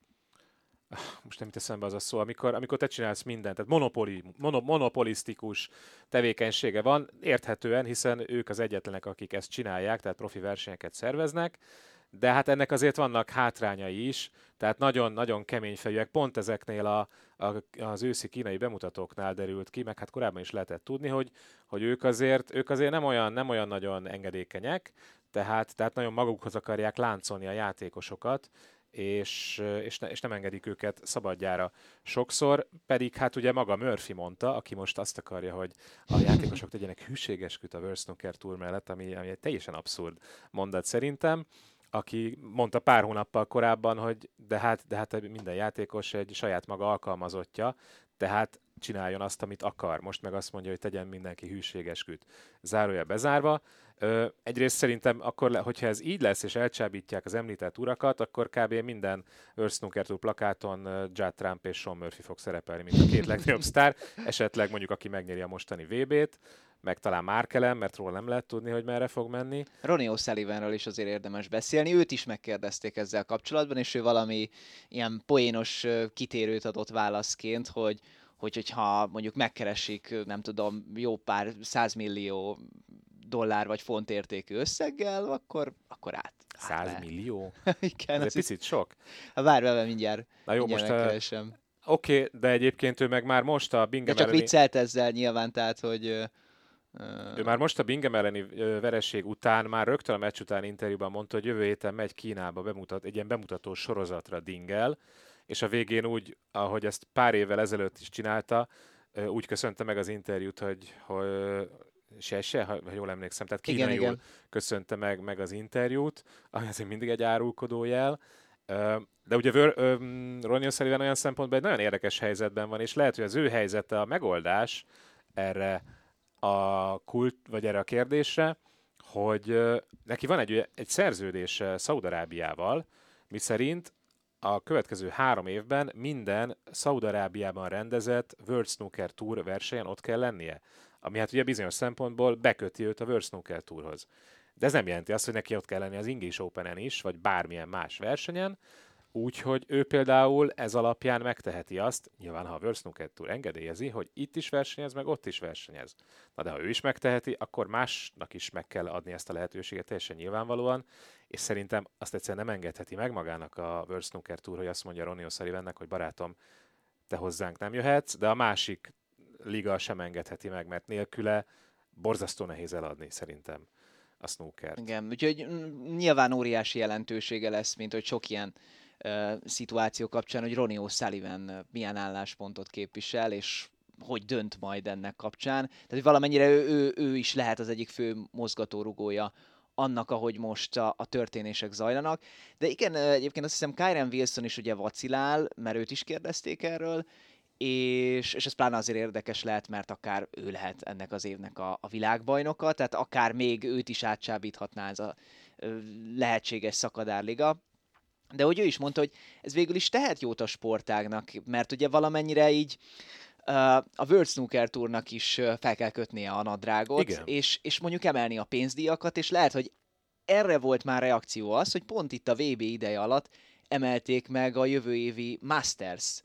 most nem jut eszembe az a szó, amikor, amikor te csinálsz mindent, tehát monopoli, mono, monopolisztikus tevékenysége van, érthetően, hiszen ők az egyetlenek, akik ezt csinálják, tehát profi versenyeket szerveznek, de hát ennek azért vannak hátrányai is, tehát nagyon-nagyon kemény fejűek, pont ezeknél a, a, az őszi kínai bemutatóknál derült ki, meg hát korábban is lehetett tudni, hogy, hogy ők azért, ők azért nem, olyan, nem olyan nagyon engedékenyek, tehát, tehát nagyon magukhoz akarják láncolni a játékosokat, és, és, ne, és nem engedik őket szabadjára sokszor, pedig hát ugye maga Murphy mondta, aki most azt akarja, hogy a játékosok tegyenek hűségesküt a World Snooker Tour mellett, ami, ami egy teljesen abszurd mondat szerintem, aki mondta pár hónappal korábban, hogy de hát, de hát minden játékos egy saját maga alkalmazottja, tehát csináljon azt, amit akar. Most meg azt mondja, hogy tegyen mindenki hűségesküt. Zárója bezárva. Ö, egyrészt szerintem akkor, hogyha ez így lesz, és elcsábítják az említett urakat, akkor kb. Minden World Snooker Tour plakáton uh, Judd Trump és Sean Murphy fog szerepelni, mint a két legnagyobb sztár. Esetleg mondjuk, aki megnyeri a mostani vé bét, meg talán Markelen, mert róla nem lehet tudni, hogy merre fog menni. Ronnie O'Sullivanről is azért érdemes beszélni. Őt is megkérdezték ezzel kapcsolatban, és ő valami ilyen poénos kitérőt adott válaszként, hogy hogy, hogyha mondjuk megkeresik, nem tudom, jó pár százmillió dollár vagy font értékű összeggel, akkor, akkor át. Százmillió? Igen. Ez egy picit sok. Ha várj vele, mindjárt, Na jó, mindjárt most megkeresem. Oké, okay, de egyébként ő meg már most a Bingham De csak elleni... viccelt ezzel nyilván, tehát, hogy... Uh... Ő már most a Bingham elleni vereség után, már rögtön a meccs után interjúban mondta, hogy jövő héten megy Kínába bemutat, egy ilyen bemutató sorozatra Dingel, és a végén úgy, ahogy ezt pár évvel ezelőtt is csinálta, úgy köszönte meg az interjút, hogy, hogy se, se, ha jól emlékszem, tehát kínaiul igen, igen. köszönte meg, meg az interjút, ami azért mindig egy árulkodó jel. De ugye Ronnie O'Sullivan olyan szempontból egy nagyon érdekes helyzetben van, és lehet, hogy az ő helyzete a megoldás erre a kult, vagy erre a kérdésre, hogy neki van egy, egy szerződés Szaúd-Arábiával, miszerint a következő három évben minden Szaúd-Arábiában rendezett World Snooker Tour versenyen ott kell lennie. Ami hát ugye bizonyos szempontból beköti őt a World Snooker Tourhoz. De ez nem jelenti azt, hogy neki ott kell lenni az English Openen is, vagy bármilyen más versenyen, úgyhogy ő például ez alapján megteheti azt, nyilván ha a World Snooker Tour engedélyezi, hogy itt is versenyez, meg ott is versenyez. Na de ha ő is megteheti, akkor másnak is meg kell adni ezt a lehetőséget teljesen nyilvánvalóan, és szerintem azt egyszerűen nem engedheti meg magának a World Snooker Tour, hogy azt mondja Ronnie O'Sullivannek, hogy barátom, te hozzánk nem jöhetsz, de a másik liga sem engedheti meg, mert nélküle borzasztó nehéz eladni szerintem a snookert. Igen, úgyhogy nyilván óriási jelentősége lesz, mint hogy sok ilyen uh, szituáció kapcsán, hogy Ronnie O'Sullivan milyen álláspontot képvisel, és hogy dönt majd ennek kapcsán. Tehát, hogy valamennyire ő, ő, ő is lehet az egyik fő mozgatórugója annak, ahogy most a, a történések zajlanak. De igen, egyébként azt hiszem Kyren Wilson is ugye vacilál, mert őt is kérdezték erről, és, és ez pláne azért érdekes lehet, mert akár ő lehet ennek az évnek a, a világbajnoka, tehát akár még őt is átcsábíthatná ez a lehetséges szakadárliga. De hogy ő is mondta, hogy ez végül is tehet jót a sportágnak, mert ugye valamennyire így a World Snooker Tournak is fel kell kötnie a nadrágot, és, és mondjuk emelni a pénzdíjakat, és lehet, hogy erre volt már reakció az, hogy pont itt a vé bé ideje alatt emelték meg a jövő évi Masters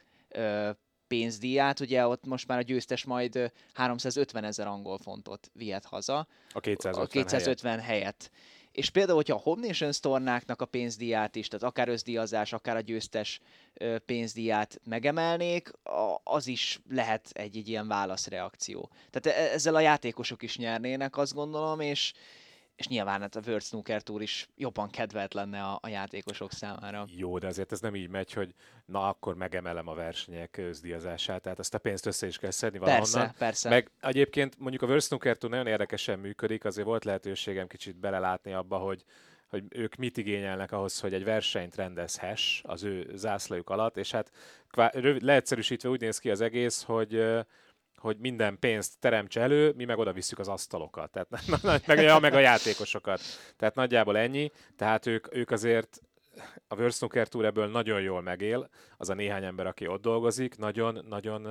pénzdíját, ugye ott most már a győztes majd háromszázötven ezer angol fontot vihet haza. A kétszázötven, a kétszázötven helyett. helyett. És például, hogyha a Home Nations tornáknak a pénzdíját is, tehát akár összdíjazás, akár a győztes pénzdíját megemelnék, az is lehet egy, egy ilyen válaszreakció. Tehát ezzel a játékosok is nyernének, azt gondolom, és, és nyilván hát a World Snooker Tour is jobban kedvelt lenne a, a játékosok számára. Jó, de azért ez nem így megy, hogy na akkor megemelem a versenyek összdíjazását, tehát azt a pénzt össze is kell szedni valahonnan. Persze, persze. Meg egyébként mondjuk a World Snooker Tour nagyon érdekesen működik, azért volt lehetőségem kicsit belelátni abba, hogy, hogy ők mit igényelnek ahhoz, hogy egy versenyt rendezhess az ő zászlajuk alatt, és hát leegyszerűsítve úgy néz ki az egész, hogy hogy minden pénzt teremts elő, mi meg oda visszük az asztalokat, tehát meg, ja, meg a játékosokat. Tehát nagyjából ennyi, tehát ők, ők azért a World Snooker Tour ebből nagyon jól megél, az a néhány ember, aki ott dolgozik, nagyon, nagyon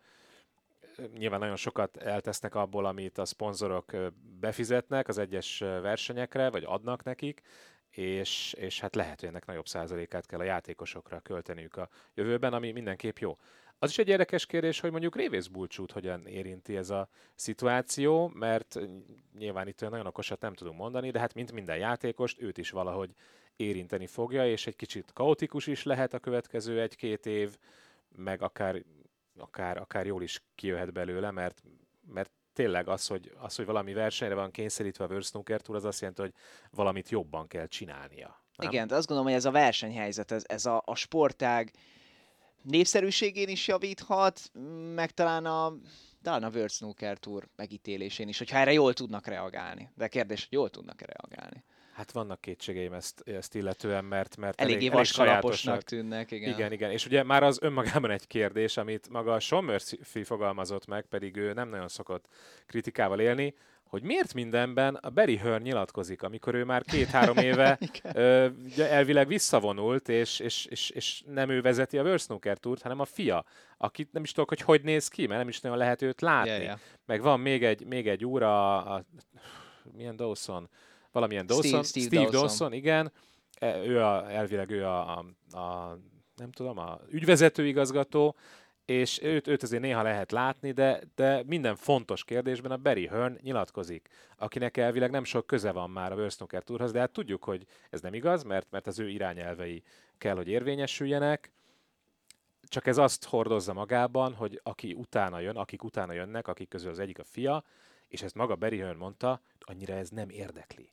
nyilván nagyon sokat eltesznek abból, amit a szponzorok befizetnek az egyes versenyekre, vagy adnak nekik, és, és hát lehet, hogy ennek nagyobb százalékát kell a játékosokra költeniük a jövőben, ami mindenképp jó. Az is egy érdekes kérdés, hogy mondjuk Révész Bulcsút hogyan érinti ez a szituáció, mert nyilván itt olyan nagyon okosat nem tudunk mondani, de hát mint minden játékost, őt is valahogy érinteni fogja, és egy kicsit kaotikus is lehet a következő egy-két év, meg akár, akár, akár jól is kijöhet belőle, mert, mert tényleg az hogy, az, hogy valami versenyre van kényszerítve a World Snooker Tour, az azt jelenti, hogy valamit jobban kell csinálnia. Nem? Igen, de azt gondolom, hogy ez a versenyhelyzet, ez, ez a, a sportág népszerűségén is javíthat, meg talán a, talán a World Snooker Tour megítélésén is, hogyha erre jól tudnak reagálni. De kérdés, hogy jól tudnak-e reagálni. Hát vannak kétségeim ezt, ezt illetően, mert, mert eléggé elég, vaskalaposnak tűnnek. Igen. igen, igen. És ugye már az önmagában egy kérdés, amit maga a Sean Murphy fogalmazott meg, pedig ő nem nagyon szokott kritikával élni, hogy miért mindenben a Barry Hearn nyilatkozik, amikor ő már két-három éve ö, elvileg visszavonult, és, és, és, és nem ő vezeti a World Snooker Tourt, hanem a fia, akit nem is tudok, hogy hogy néz ki, mert nem is nagyon lehet őt látni. Yeah, yeah. Meg van még egy, még egy úr, a, a milyen Dawson, valamilyen Dawson, Steve, Steve, Steve Dawson. Dawson, igen, ő a, elvileg ő a, a, a, nem tudom, a ügyvezető igazgató, és őt, őt azért néha lehet látni, de, de minden fontos kérdésben a Barry Hearn nyilatkozik, akinek elvileg nem sok köze van már a World Snooker Tourhoz, de hát tudjuk, hogy ez nem igaz, mert, mert az ő irányelvei kell, hogy érvényesüljenek, csak ez azt hordozza magában, hogy aki utána jön, akik utána jönnek, akik közül az egyik a fia, és ezt maga Barry Hearn mondta, annyira ez nem érdekli.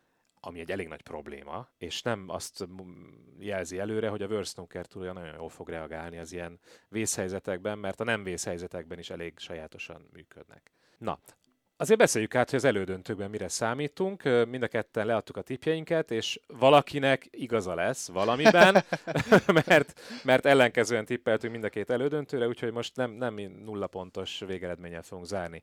Ami egy elég nagy probléma, és nem azt jelzi előre, hogy a World Snooker Tour nagyon jól fog reagálni az ilyen vészhelyzetekben, mert a nem vészhelyzetekben is elég sajátosan működnek. Na, azért beszéljük át, hogy az elődöntőkben mire számítunk. Mind a ketten leadtuk a tippjeinket, és valakinek igaza lesz valamiben, mert, mert ellenkezően tippeltünk mind a két elődöntőre, úgyhogy most nem, nem nulla pontos végeredménnyel fogunk zárni.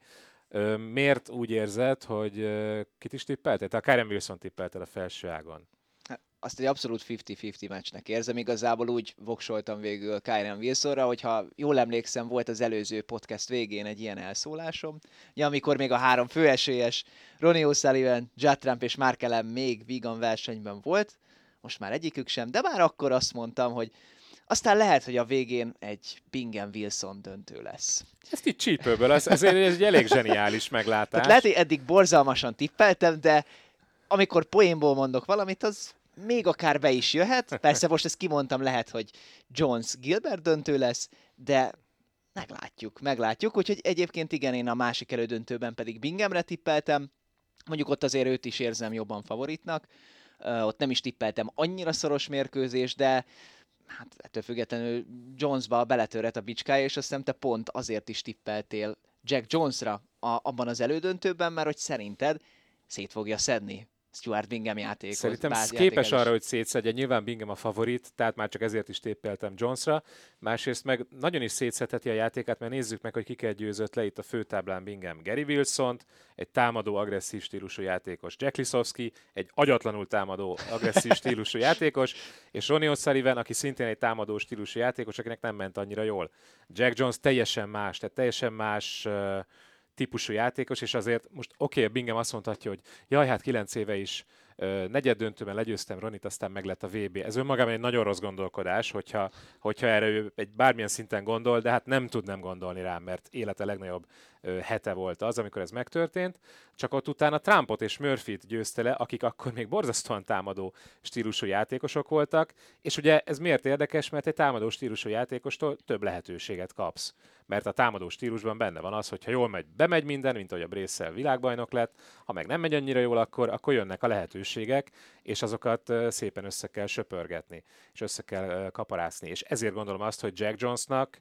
Miért úgy érzed, hogy kit is tippeltél? Te a Kyren Wilson tippeltél a felső ágon. Azt egy abszolút fifty-fifty meccsnek érzem. Igazából úgy voksoltam végül Kyren Wilsonra, hogyha jól emlékszem, volt az előző podcast végén egy ilyen elszólásom. Ja, amikor még a három főesélyes Ronnie O'Sullivan, Judd Trump és Mark Allen még vegan versenyben volt. Most már egyikük sem, de már akkor azt mondtam, hogy aztán lehet, hogy a végén egy Bingham Wilson döntő lesz. Ezt így csípőből, ez, ez egy elég zseniális meglátás. Tehát lehet, hogy eddig borzalmasan tippeltem, de amikor poénból mondok valamit, az még akár be is jöhet. Persze most ezt kimondtam, lehet, hogy Jones-Gilbert döntő lesz, de meglátjuk, meglátjuk. Úgyhogy egyébként igen, én a másik elődöntőben pedig Binghamre tippeltem. Mondjuk ott azért őt is érzem jobban favoritnak. Uh, ott nem is tippeltem annyira szoros mérkőzés, de hát ettől függetlenül Jonesba beletörhet a bicskája, és azt hiszem te pont azért is tippeltél Jack Jonesra a, abban az elődöntőben, mert hogy szerinted szét fogja szedni Stuart Bingham játékot. Szerintem képes arra, hogy szétszedje. Nyilván Bingham a favorit, tehát már csak ezért is tippeltem Jonesra. Másrészt meg nagyon is szétszedheti a játékát, mert nézzük meg, hogy kiket győzött le itt a főtáblán Bingham. Gary Wilsont, egy támadó, agresszív stílusú játékos Jack Lisowski, egy agyatlanul támadó, agresszív stílusú játékos, és Ronnie O'Sullivan, aki szintén egy támadó stílusú játékos, akinek nem ment annyira jól. Jack Jones teljesen más, tehát teljesen más uh, típusú játékos, és azért most oké, okay, Bingham azt mondhatja, hogy jaj, hát kilenc éve is uh, negyed döntőben legyőztem Ronit, aztán meg lett a vé bé. Ez önmagában egy nagyon rossz gondolkodás, hogyha, hogyha erre ő egy bármilyen szinten gondol, de hát nem tud nem gondolni rám, mert élete legnagyobb uh, hete volt az, amikor ez megtörtént. Csak ott utána Trumpot és Murphyt győzte le, akik akkor még borzasztóan támadó stílusú játékosok voltak, és ugye ez miért érdekes, mert egy támadó stílusú játékostól több lehetőséget kapsz. Mert a támadó stílusban benne van az, hogy ha jól megy, bemegy minden, mint ahogy a Bracel világbajnok lett, ha meg nem megy annyira jól, akkor, akkor jönnek a lehetőségek, és azokat szépen össze kell söpörgetni, és össze kell kaparászni. És ezért gondolom azt, hogy Jack Jonesnak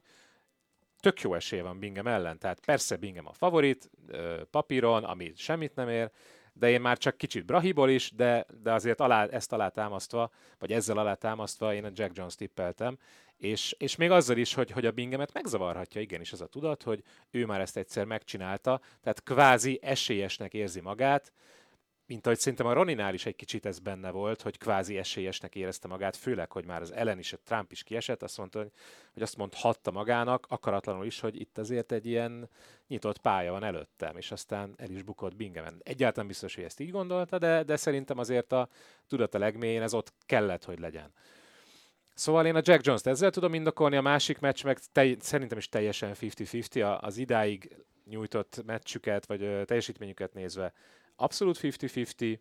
tök jó esélye van Bingham ellen. Tehát persze Bingham a favorit papíron, ami semmit nem ér, de én már csak kicsit brahiból is, de, de azért alá, ezt alátámasztva, vagy ezzel alátámasztva én a Jack Jones tippeltem, és, és még azzal is, hogy, hogy a Binghamet megzavarhatja, igenis az a tudat, hogy ő már ezt egyszer megcsinálta, tehát kvázi esélyesnek érzi magát. mint ahogy szerintem a Roninál is egy kicsit ez benne volt, hogy kvázi esélyesnek érezte magát, főleg, hogy már az Ellen is, a Trump is kiesett, azt mondta, hogy, hogy azt mondhatta magának, akaratlanul is, hogy itt azért egy ilyen nyitott pálya van előttem, és aztán el is bukott Bingamen. Egyáltalán biztos, hogy ezt így gondolta, de, de szerintem azért a tudata legmélyén ez ott kellett, hogy legyen. Szóval én a Jack Jones-t ezzel tudom indokolni, a másik meccs meg te, szerintem is teljesen fifty-fifty, az idáig nyújtott meccsüket, vagy teljesítményüket nézve abszolút fifty-fifty,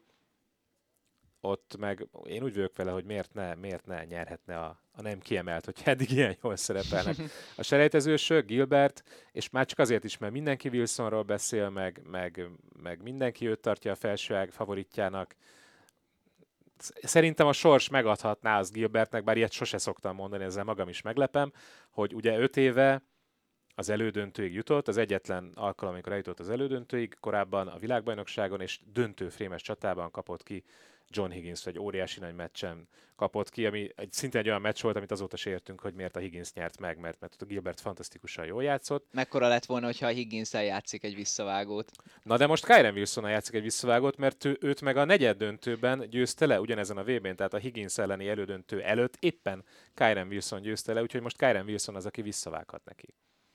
ott meg én úgy vagyok vele, hogy miért ne, miért ne nyerhetne a, a nem kiemelt, hogy eddig ilyen jól szerepelnek a selejtezősök, Gilbert, és már csak azért is, mert mindenki Wilsonról beszél, meg, meg, meg mindenki őt tartja a felsőág favoritjának. Szerintem a sors megadhatná az Gilbertnek, bár ilyet sose szoktam mondani, ezzel magam is meglepem, hogy ugye öt éve az elődöntőig jutott, az egyetlen alkalom, amikor eljutott az elődöntőig, korábban a világbajnokságon, és döntő frémes csatában kapott ki John Higgins, egy óriási nagy meccsen kapott ki, ami egy, szintén egy olyan meccs volt, amit azóta se értünk, hogy miért a Higgins nyert meg, mert, mert a Gilbert fantasztikusan jól játszott. Mekkora lett volna, hogyha a Higgins-el játszik egy visszavágót? Na de most Kyren Wilson-nal játszik egy visszavágót, mert ő, őt meg a negyed döntőben győzte le, ugyanezen a vé bén, tehát a Higgins elleni elődöntő előtt éppen Kyren Wilson győzte le, úgyhogy most Kyren Wilson az, aki visszavághat neki.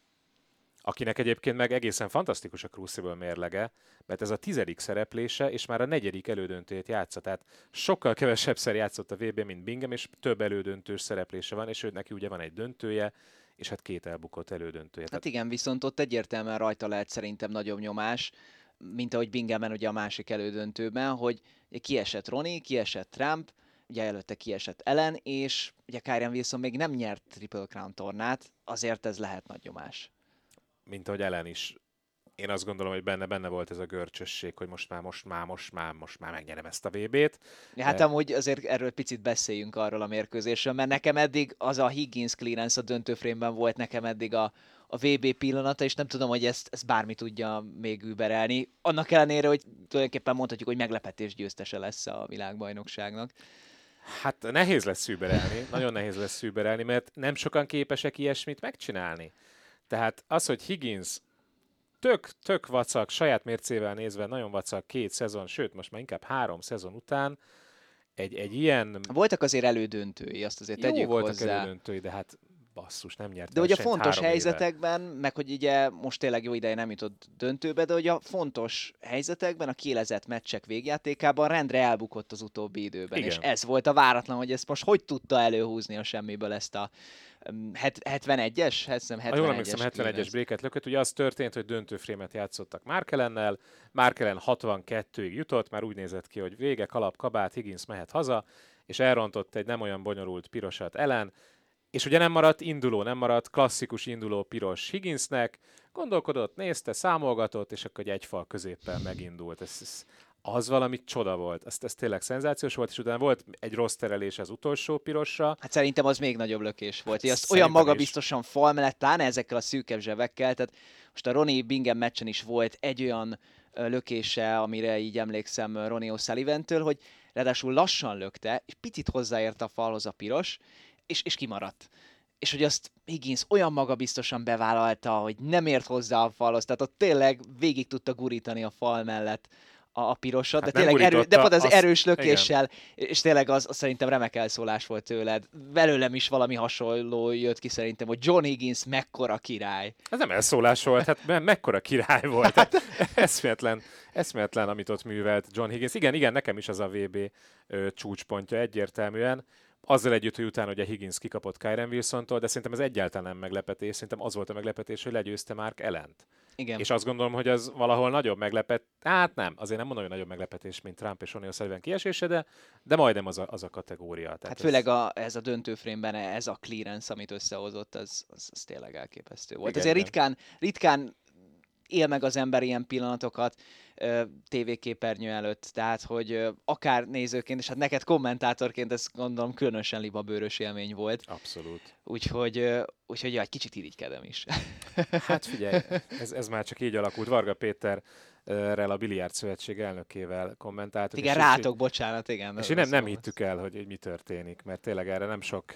Akinek egyébként meg egészen fantasztikus a Crucible mérlege, mert ez a tizedik szereplése, és már a negyedik elődöntőjét játsza, tehát sokkal kevesebbszer játszott a vé bén, mint Bingham, és több elődöntős szereplése van, és ő neki ugye van egy döntője, és hát két elbukott elődöntője. Hát igen, viszont ott egyértelműen rajta lehet szerintem nagyobb nyomás, mint ahogy Binghamben ugye a másik elődöntőben, hogy kiesett Ronnie, kiesett Trump, ugye előtte kiesett Ellen, és ugye Kyren Wilson még nem nyert Triple Crown tornát, azért ez lehet nagy nyomás. Mint ahogy Ellen is. Én azt gondolom, hogy benne, benne volt ez a görcsösség, hogy most már, most már, most már, most már megnyerem ezt a vé bét. Ja, hát de... amúgy azért erről picit beszéljünk arról a mérkőzésről, mert nekem eddig az a Higgins clearance a döntőfrémben volt nekem eddig a, a vé bé pillanata, és nem tudom, hogy ezt, ezt bármi tudja még überelni. Annak ellenére, hogy tulajdonképpen mondhatjuk, hogy meglepetés győztese lesz a világbajnokságnak. Hát nehéz lesz überelni, nagyon nehéz lesz überelni, mert nem sokan képesek ilyesmit megcsinálni. Tehát az, hogy Higgins tök, tök vacak, saját mércével nézve nagyon vacak két szezon, sőt most már inkább három szezon után egy, egy ilyen... Voltak azért elődöntői, azt azért tegyük voltak hozzá. voltak elődöntői, de hát basszus, nem nyert. De hogy a fontos éve. helyzetekben, meg hogy ugye most tényleg jó ideje nem jutott döntőbe, de hogy a fontos helyzetekben, a kiélezett meccsek végjátékában rendre elbukott az utóbbi időben. Igen. És ez volt a váratlan, hogy ezt most hogy tudta előhúzni a semmiből ezt a hetvenegyes? hetvenegyes Jól emlékszem, hetvenegyes bréket lökött. Ugye az történt, hogy döntőfrémet játszottak Mark Allennel, Mark Allen hatvankettőig jutott, már úgy nézett ki, hogy vége, kalap, kabát, Higgins mehet haza, és elrontott egy nem olyan bonyolult pirosat Allen, és ugye nem maradt induló, nem maradt klasszikus induló piros Higginsnek, gondolkodott, nézte, számolgatott, és akkor egy egyfal középpel megindult. Ez, ez, az valami csoda volt. Ez, ez tényleg szenzációs volt, és utána volt egy rossz terelés az utolsó pirosra. Hát szerintem az még nagyobb lökés volt. Hát azt olyan magabiztosan fal mellett, pláne ezekkel a szűkebb zsebekkel, tehát most a Ronnie Bingham meccsen is volt egy olyan lökése, amire így emlékszem Ronnie O'Sullivantől, hogy ráadásul lassan lökte, és picit hozzáért a falhoz a piros, és, és kimaradt. És hogy azt Higgins olyan magabiztosan bevállalta, hogy nem ért hozzá a falhoz, tehát ott tényleg végig tudta gurítani a fal mellett a, a pirosat, hát de tényleg erő, de pont az azt, erős lökéssel, igen. És tényleg az, az szerintem remek elszólás volt tőled. Belőlem is valami hasonló jött ki szerintem, hogy John Higgins mekkora király. Ez nem elszólás volt, hát me- mekkora király volt. Hát, eszméletlen, eszméletlen, amit ott művelt John Higgins. Igen, igen, nekem is az a vé bé ö, csúcspontja egyértelműen. Azzal együtt, hogy utána ugye Higgins kikapott Kyren Wilsontól, de szerintem ez egyáltalán nem meglepetés. Szerintem az volt a meglepetés, hogy legyőzte Mark Allent. Igen. És azt gondolom, hogy az valahol nagyobb meglepet. Hát nem, azért nem mondom, hogy nagyobb meglepetés, mint Trump és Ronnie O'Sullivan kiesése, de, de majdnem az a, az a kategória. Tehát hát főleg ez... A, ez a döntőfrémben, ez a clearance, amit összehozott, az, az, az tényleg elképesztő volt. Igen, azért ritkán, ritkán él meg az ember ilyen pillanatokat tévéképernyő előtt, tehát hogy akár nézőként, és hát neked kommentátorként ez gondolom különösen libabőrös élmény volt. Abszolút. Úgyhogy, úgyhogy ja, egy kicsit irigykedem is. Hát figyelj, ez, ez már csak így alakult. Varga Péterrel, a Biliárd Szövetség elnökével kommentáltuk. Igen, rátok, bocsánat, igen. És így nem, nem hittük el, hogy, hogy mi történik, mert tényleg erre nem sok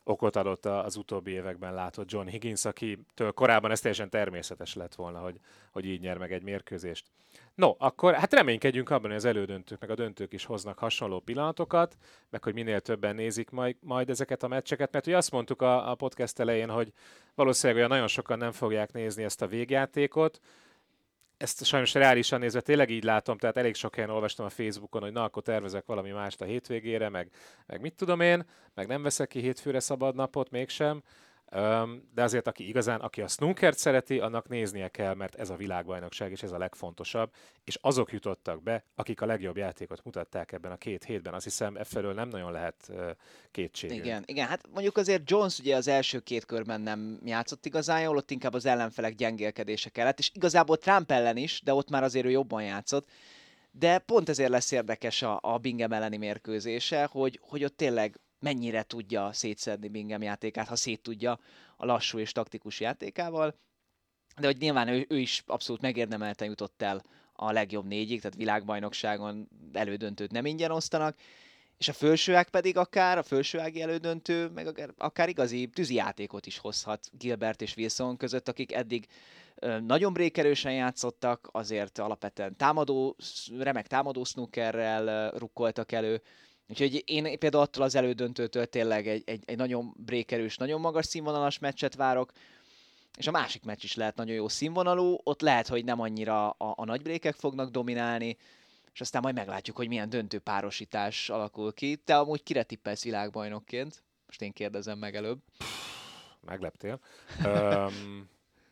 okot adott az utóbbi években látott John Higgins, akitől korábban ez teljesen természetes lett volna, hogy, hogy így nyer meg egy mérkőzést. No, akkor hát reménykedjünk abban, hogy az elődöntők meg a döntők is hoznak hasonló pillanatokat, meg hogy minél többen nézik majd, majd ezeket a meccseket, mert ugye azt mondtuk a, a podcast elején, hogy valószínűleg olyan nagyon sokan nem fogják nézni ezt a végjátékot. Ezt sajnos reálisan nézve tényleg így látom, tehát elég sok helyen olvastam a Facebookon, hogy na, akkor tervezek valami mást a hétvégére, meg, meg mit tudom én, meg nem veszek ki hétfőre szabad napot mégsem, de azért aki igazán, aki a snookert szereti, annak néznie kell, mert ez a világbajnokság, és ez a legfontosabb, és azok jutottak be, akik a legjobb játékot mutatták ebben a két hétben. Azt hiszem, efelől nem nagyon lehet kétségünk. Igen, igen, hát mondjuk azért Jones ugye az első két körben nem játszott igazán jól, ott inkább az ellenfelek gyengélkedése kellett, és igazából Trump ellen is, de ott már azért ő jobban játszott. De pont ezért lesz érdekes a, a Bingham elleni mérkőzése, hogy, hogy ott tényleg mennyire tudja szétszedni Bingham játékát, ha szét tudja a lassú és taktikus játékával. De hogy nyilván ő, ő is abszolút megérdemelten jutott el a legjobb négyig, tehát világbajnokságon elődöntőt nem ingyen osztanak, és a felsőág pedig akár, a felsőági elődöntő, meg akár, akár igazi tűzijátékot is hozhat Gilbert és Wilson között, akik eddig ö, nagyon brékerősen játszottak, azért alapvetően támadó, remek támadó snookerrel ö, rukkoltak elő. Úgyhogy én például attól az elődöntőtől tényleg egy, egy, egy nagyon brékerős, nagyon magas színvonalas meccset várok, és a másik meccs is lehet nagyon jó színvonalú, ott lehet, hogy nem annyira a, a nagy brékek fognak dominálni, és aztán majd meglátjuk, hogy milyen döntő párosítás alakul ki. Te amúgy kire tippelsz világbajnokként? Most én kérdezem meg előbb. Megleptél. um,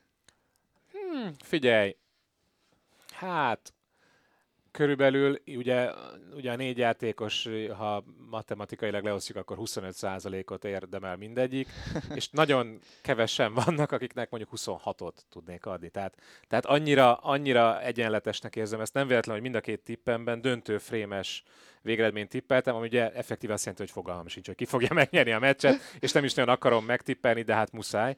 hmm, figyelj, hát körülbelül ugye, ugye a négy játékos, ha matematikailag leosztjuk, akkor huszonöt százalékot érdemel mindegyik, és nagyon kevesen vannak, akiknek mondjuk huszonhatot tudnék adni. Tehát, tehát annyira, annyira egyenletesnek érzem ezt. Nem véletlen, hogy mind a két tippemben döntő frémes végeredményt tippeltem, ami ugye effektív azt jelenti, hogy fogalmam sincs, hogy ki fogja megnyerni a meccset, és nem is nagyon akarom megtippelni, de hát muszáj.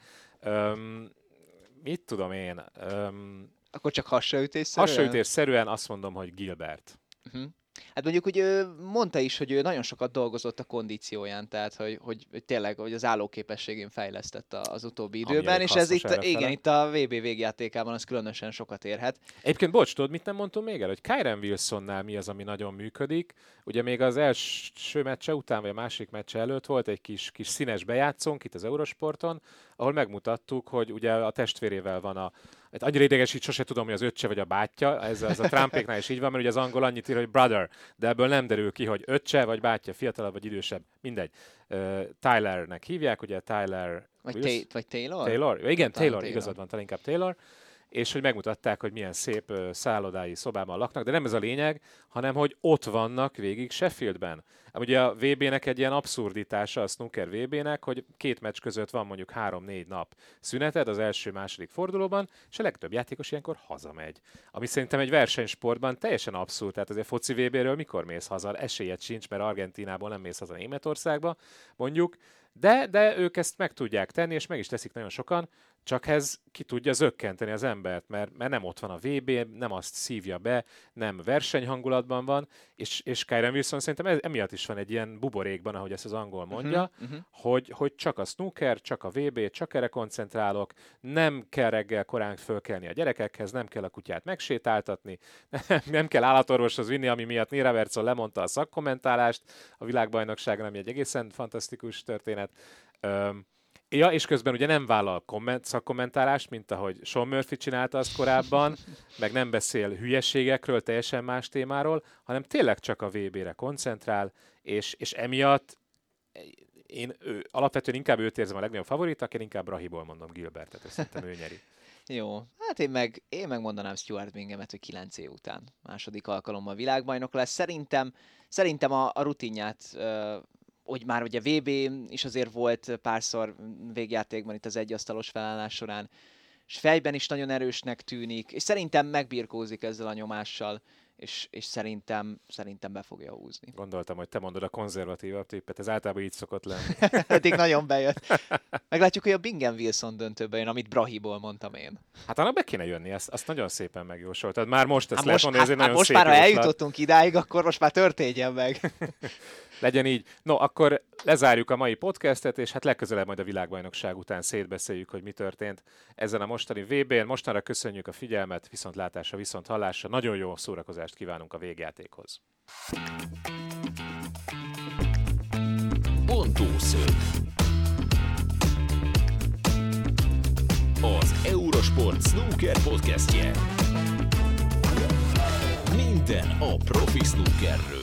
Um, mit tudom én? Um, Akkor csak hasraütésszerűen? Hasraütésszerűen azt mondom, hogy Gilbert. Uh-huh. Hát mondjuk, hogy ő mondta is, hogy ő nagyon sokat dolgozott a kondícióján, tehát hogy, hogy, hogy tényleg hogy az állóképességén fejlesztett az utóbbi időben, és ez itt, igen, itt a vé bé végjátékában az különösen sokat érhet. Egyébként, bocs, tudod, mit nem mondtunk még el? Hogy Kyren Wilsonnál mi az, ami nagyon működik. Ugye még az első meccse után, vagy a másik meccse előtt volt egy kis, kis színes bejátszónk itt az Eurosporton, ahol megmutattuk, hogy ugye a testvérével van a Hát annyira idegesít, sose tudom, hogy az öccse vagy a bátyja, ez, ez a Trumpéknál is így van, mert ugye az angol annyit ír, hogy brother, de ebből nem derül ki, hogy öccse vagy bátyja, fiatalabb vagy idősebb, mindegy. Uh, Tylernek hívják, ugye Tyler... Vagy, ta- vagy Taylor? Taylor? Igen, Taylor, Taylor, igazad van, talán inkább Taylor. És hogy megmutatták, hogy milyen szép uh, szállodái szobában laknak, de nem ez a lényeg, hanem hogy ott vannak végig Sheffieldben. Ugye a vé bének egy ilyen abszurditása, a snooker vé bének, hogy két meccs között van mondjuk három-négy nap szüneted az első-második fordulóban, és a legtöbb játékos ilyenkor hazamegy. Ami szerintem egy versenysportban teljesen abszurd, tehát azért foci vé béről mikor mész haza? Esélyed sincs, mert Argentínából nem mész haza Németországba, mondjuk. De, de ők ezt meg tudják tenni, és meg is teszik nagyon sokan, csak ez ki tudja zökkenteni az embert, mert, mert nem ott van a vé bé, nem azt szívja be, nem versenyhangulatban van, és, és Kyren Wilson szerintem ez, emiatt is van egy ilyen buborékban, ahogy ezt az angol mondja, uh-huh, uh-huh. Hogy, hogy csak a snooker, csak a vé bé, csak erre koncentrálok, nem kell reggel korán fölkelni a gyerekekhez, nem kell a kutyát megsétáltatni, nem, nem kell állatorvoshoz vinni, ami miatt Neil Robertson lemondta a szakkommentálást a világbajnokságon, ami egy egészen fantasztikus történet. Um, Ja, és közben ugye nem vállal komment, szakkommentálást, mint ahogy Sean Murphy csinálta azt korábban, meg nem beszél hülyeségekről, teljesen más témáról, hanem tényleg csak a vé bére koncentrál, és, és emiatt én ő, alapvetően inkább őt érzem a legnagyobb favoritnak, én inkább Rahiból mondom Gilbertet, ezt szerintem ő nyeri. Jó, hát én meg, én meg mondanám Stuart Binghamet, hogy kilenc év után második alkalommal világbajnok lesz. Szerintem, szerintem a, a rutinját... Uh, hogy már ugye vé bé is azért volt párszor végjátékban itt az egyasztalos felállás során, és fejben is nagyon erősnek tűnik, és szerintem megbirkózik ezzel a nyomással, és, és szerintem, szerintem be fogja húzni. Gondoltam, hogy te mondod a konzervatívabb tippet, ez általában így szokott lenni. Eddig nagyon bejött. Meglátjuk, hogy a Bingham Wilson döntőben jön, amit Brahiból mondtam én. Hát annak be kéne jönni, azt, azt nagyon szépen megjósoltad. Már most ezt hát lehet most, mondani, ez egy hát, nagyon most szép már, ha jóslat. eljutottunk idáig, akkor most már történjen meg. Legyen így. No, akkor lezárjuk a mai podcastet, és hát legközelebb majd a világbajnokság után szétbeszéljük, hogy mi történt ezen a mostani vé bén. Mostanra köszönjük a figyelmet, viszontlátásra, viszont hallásra. Nagyon jó szórakozást kívánunk a végjátékhoz. Pontószög. Az Eurosport Snooker podcastje. Minden a profi snookerről.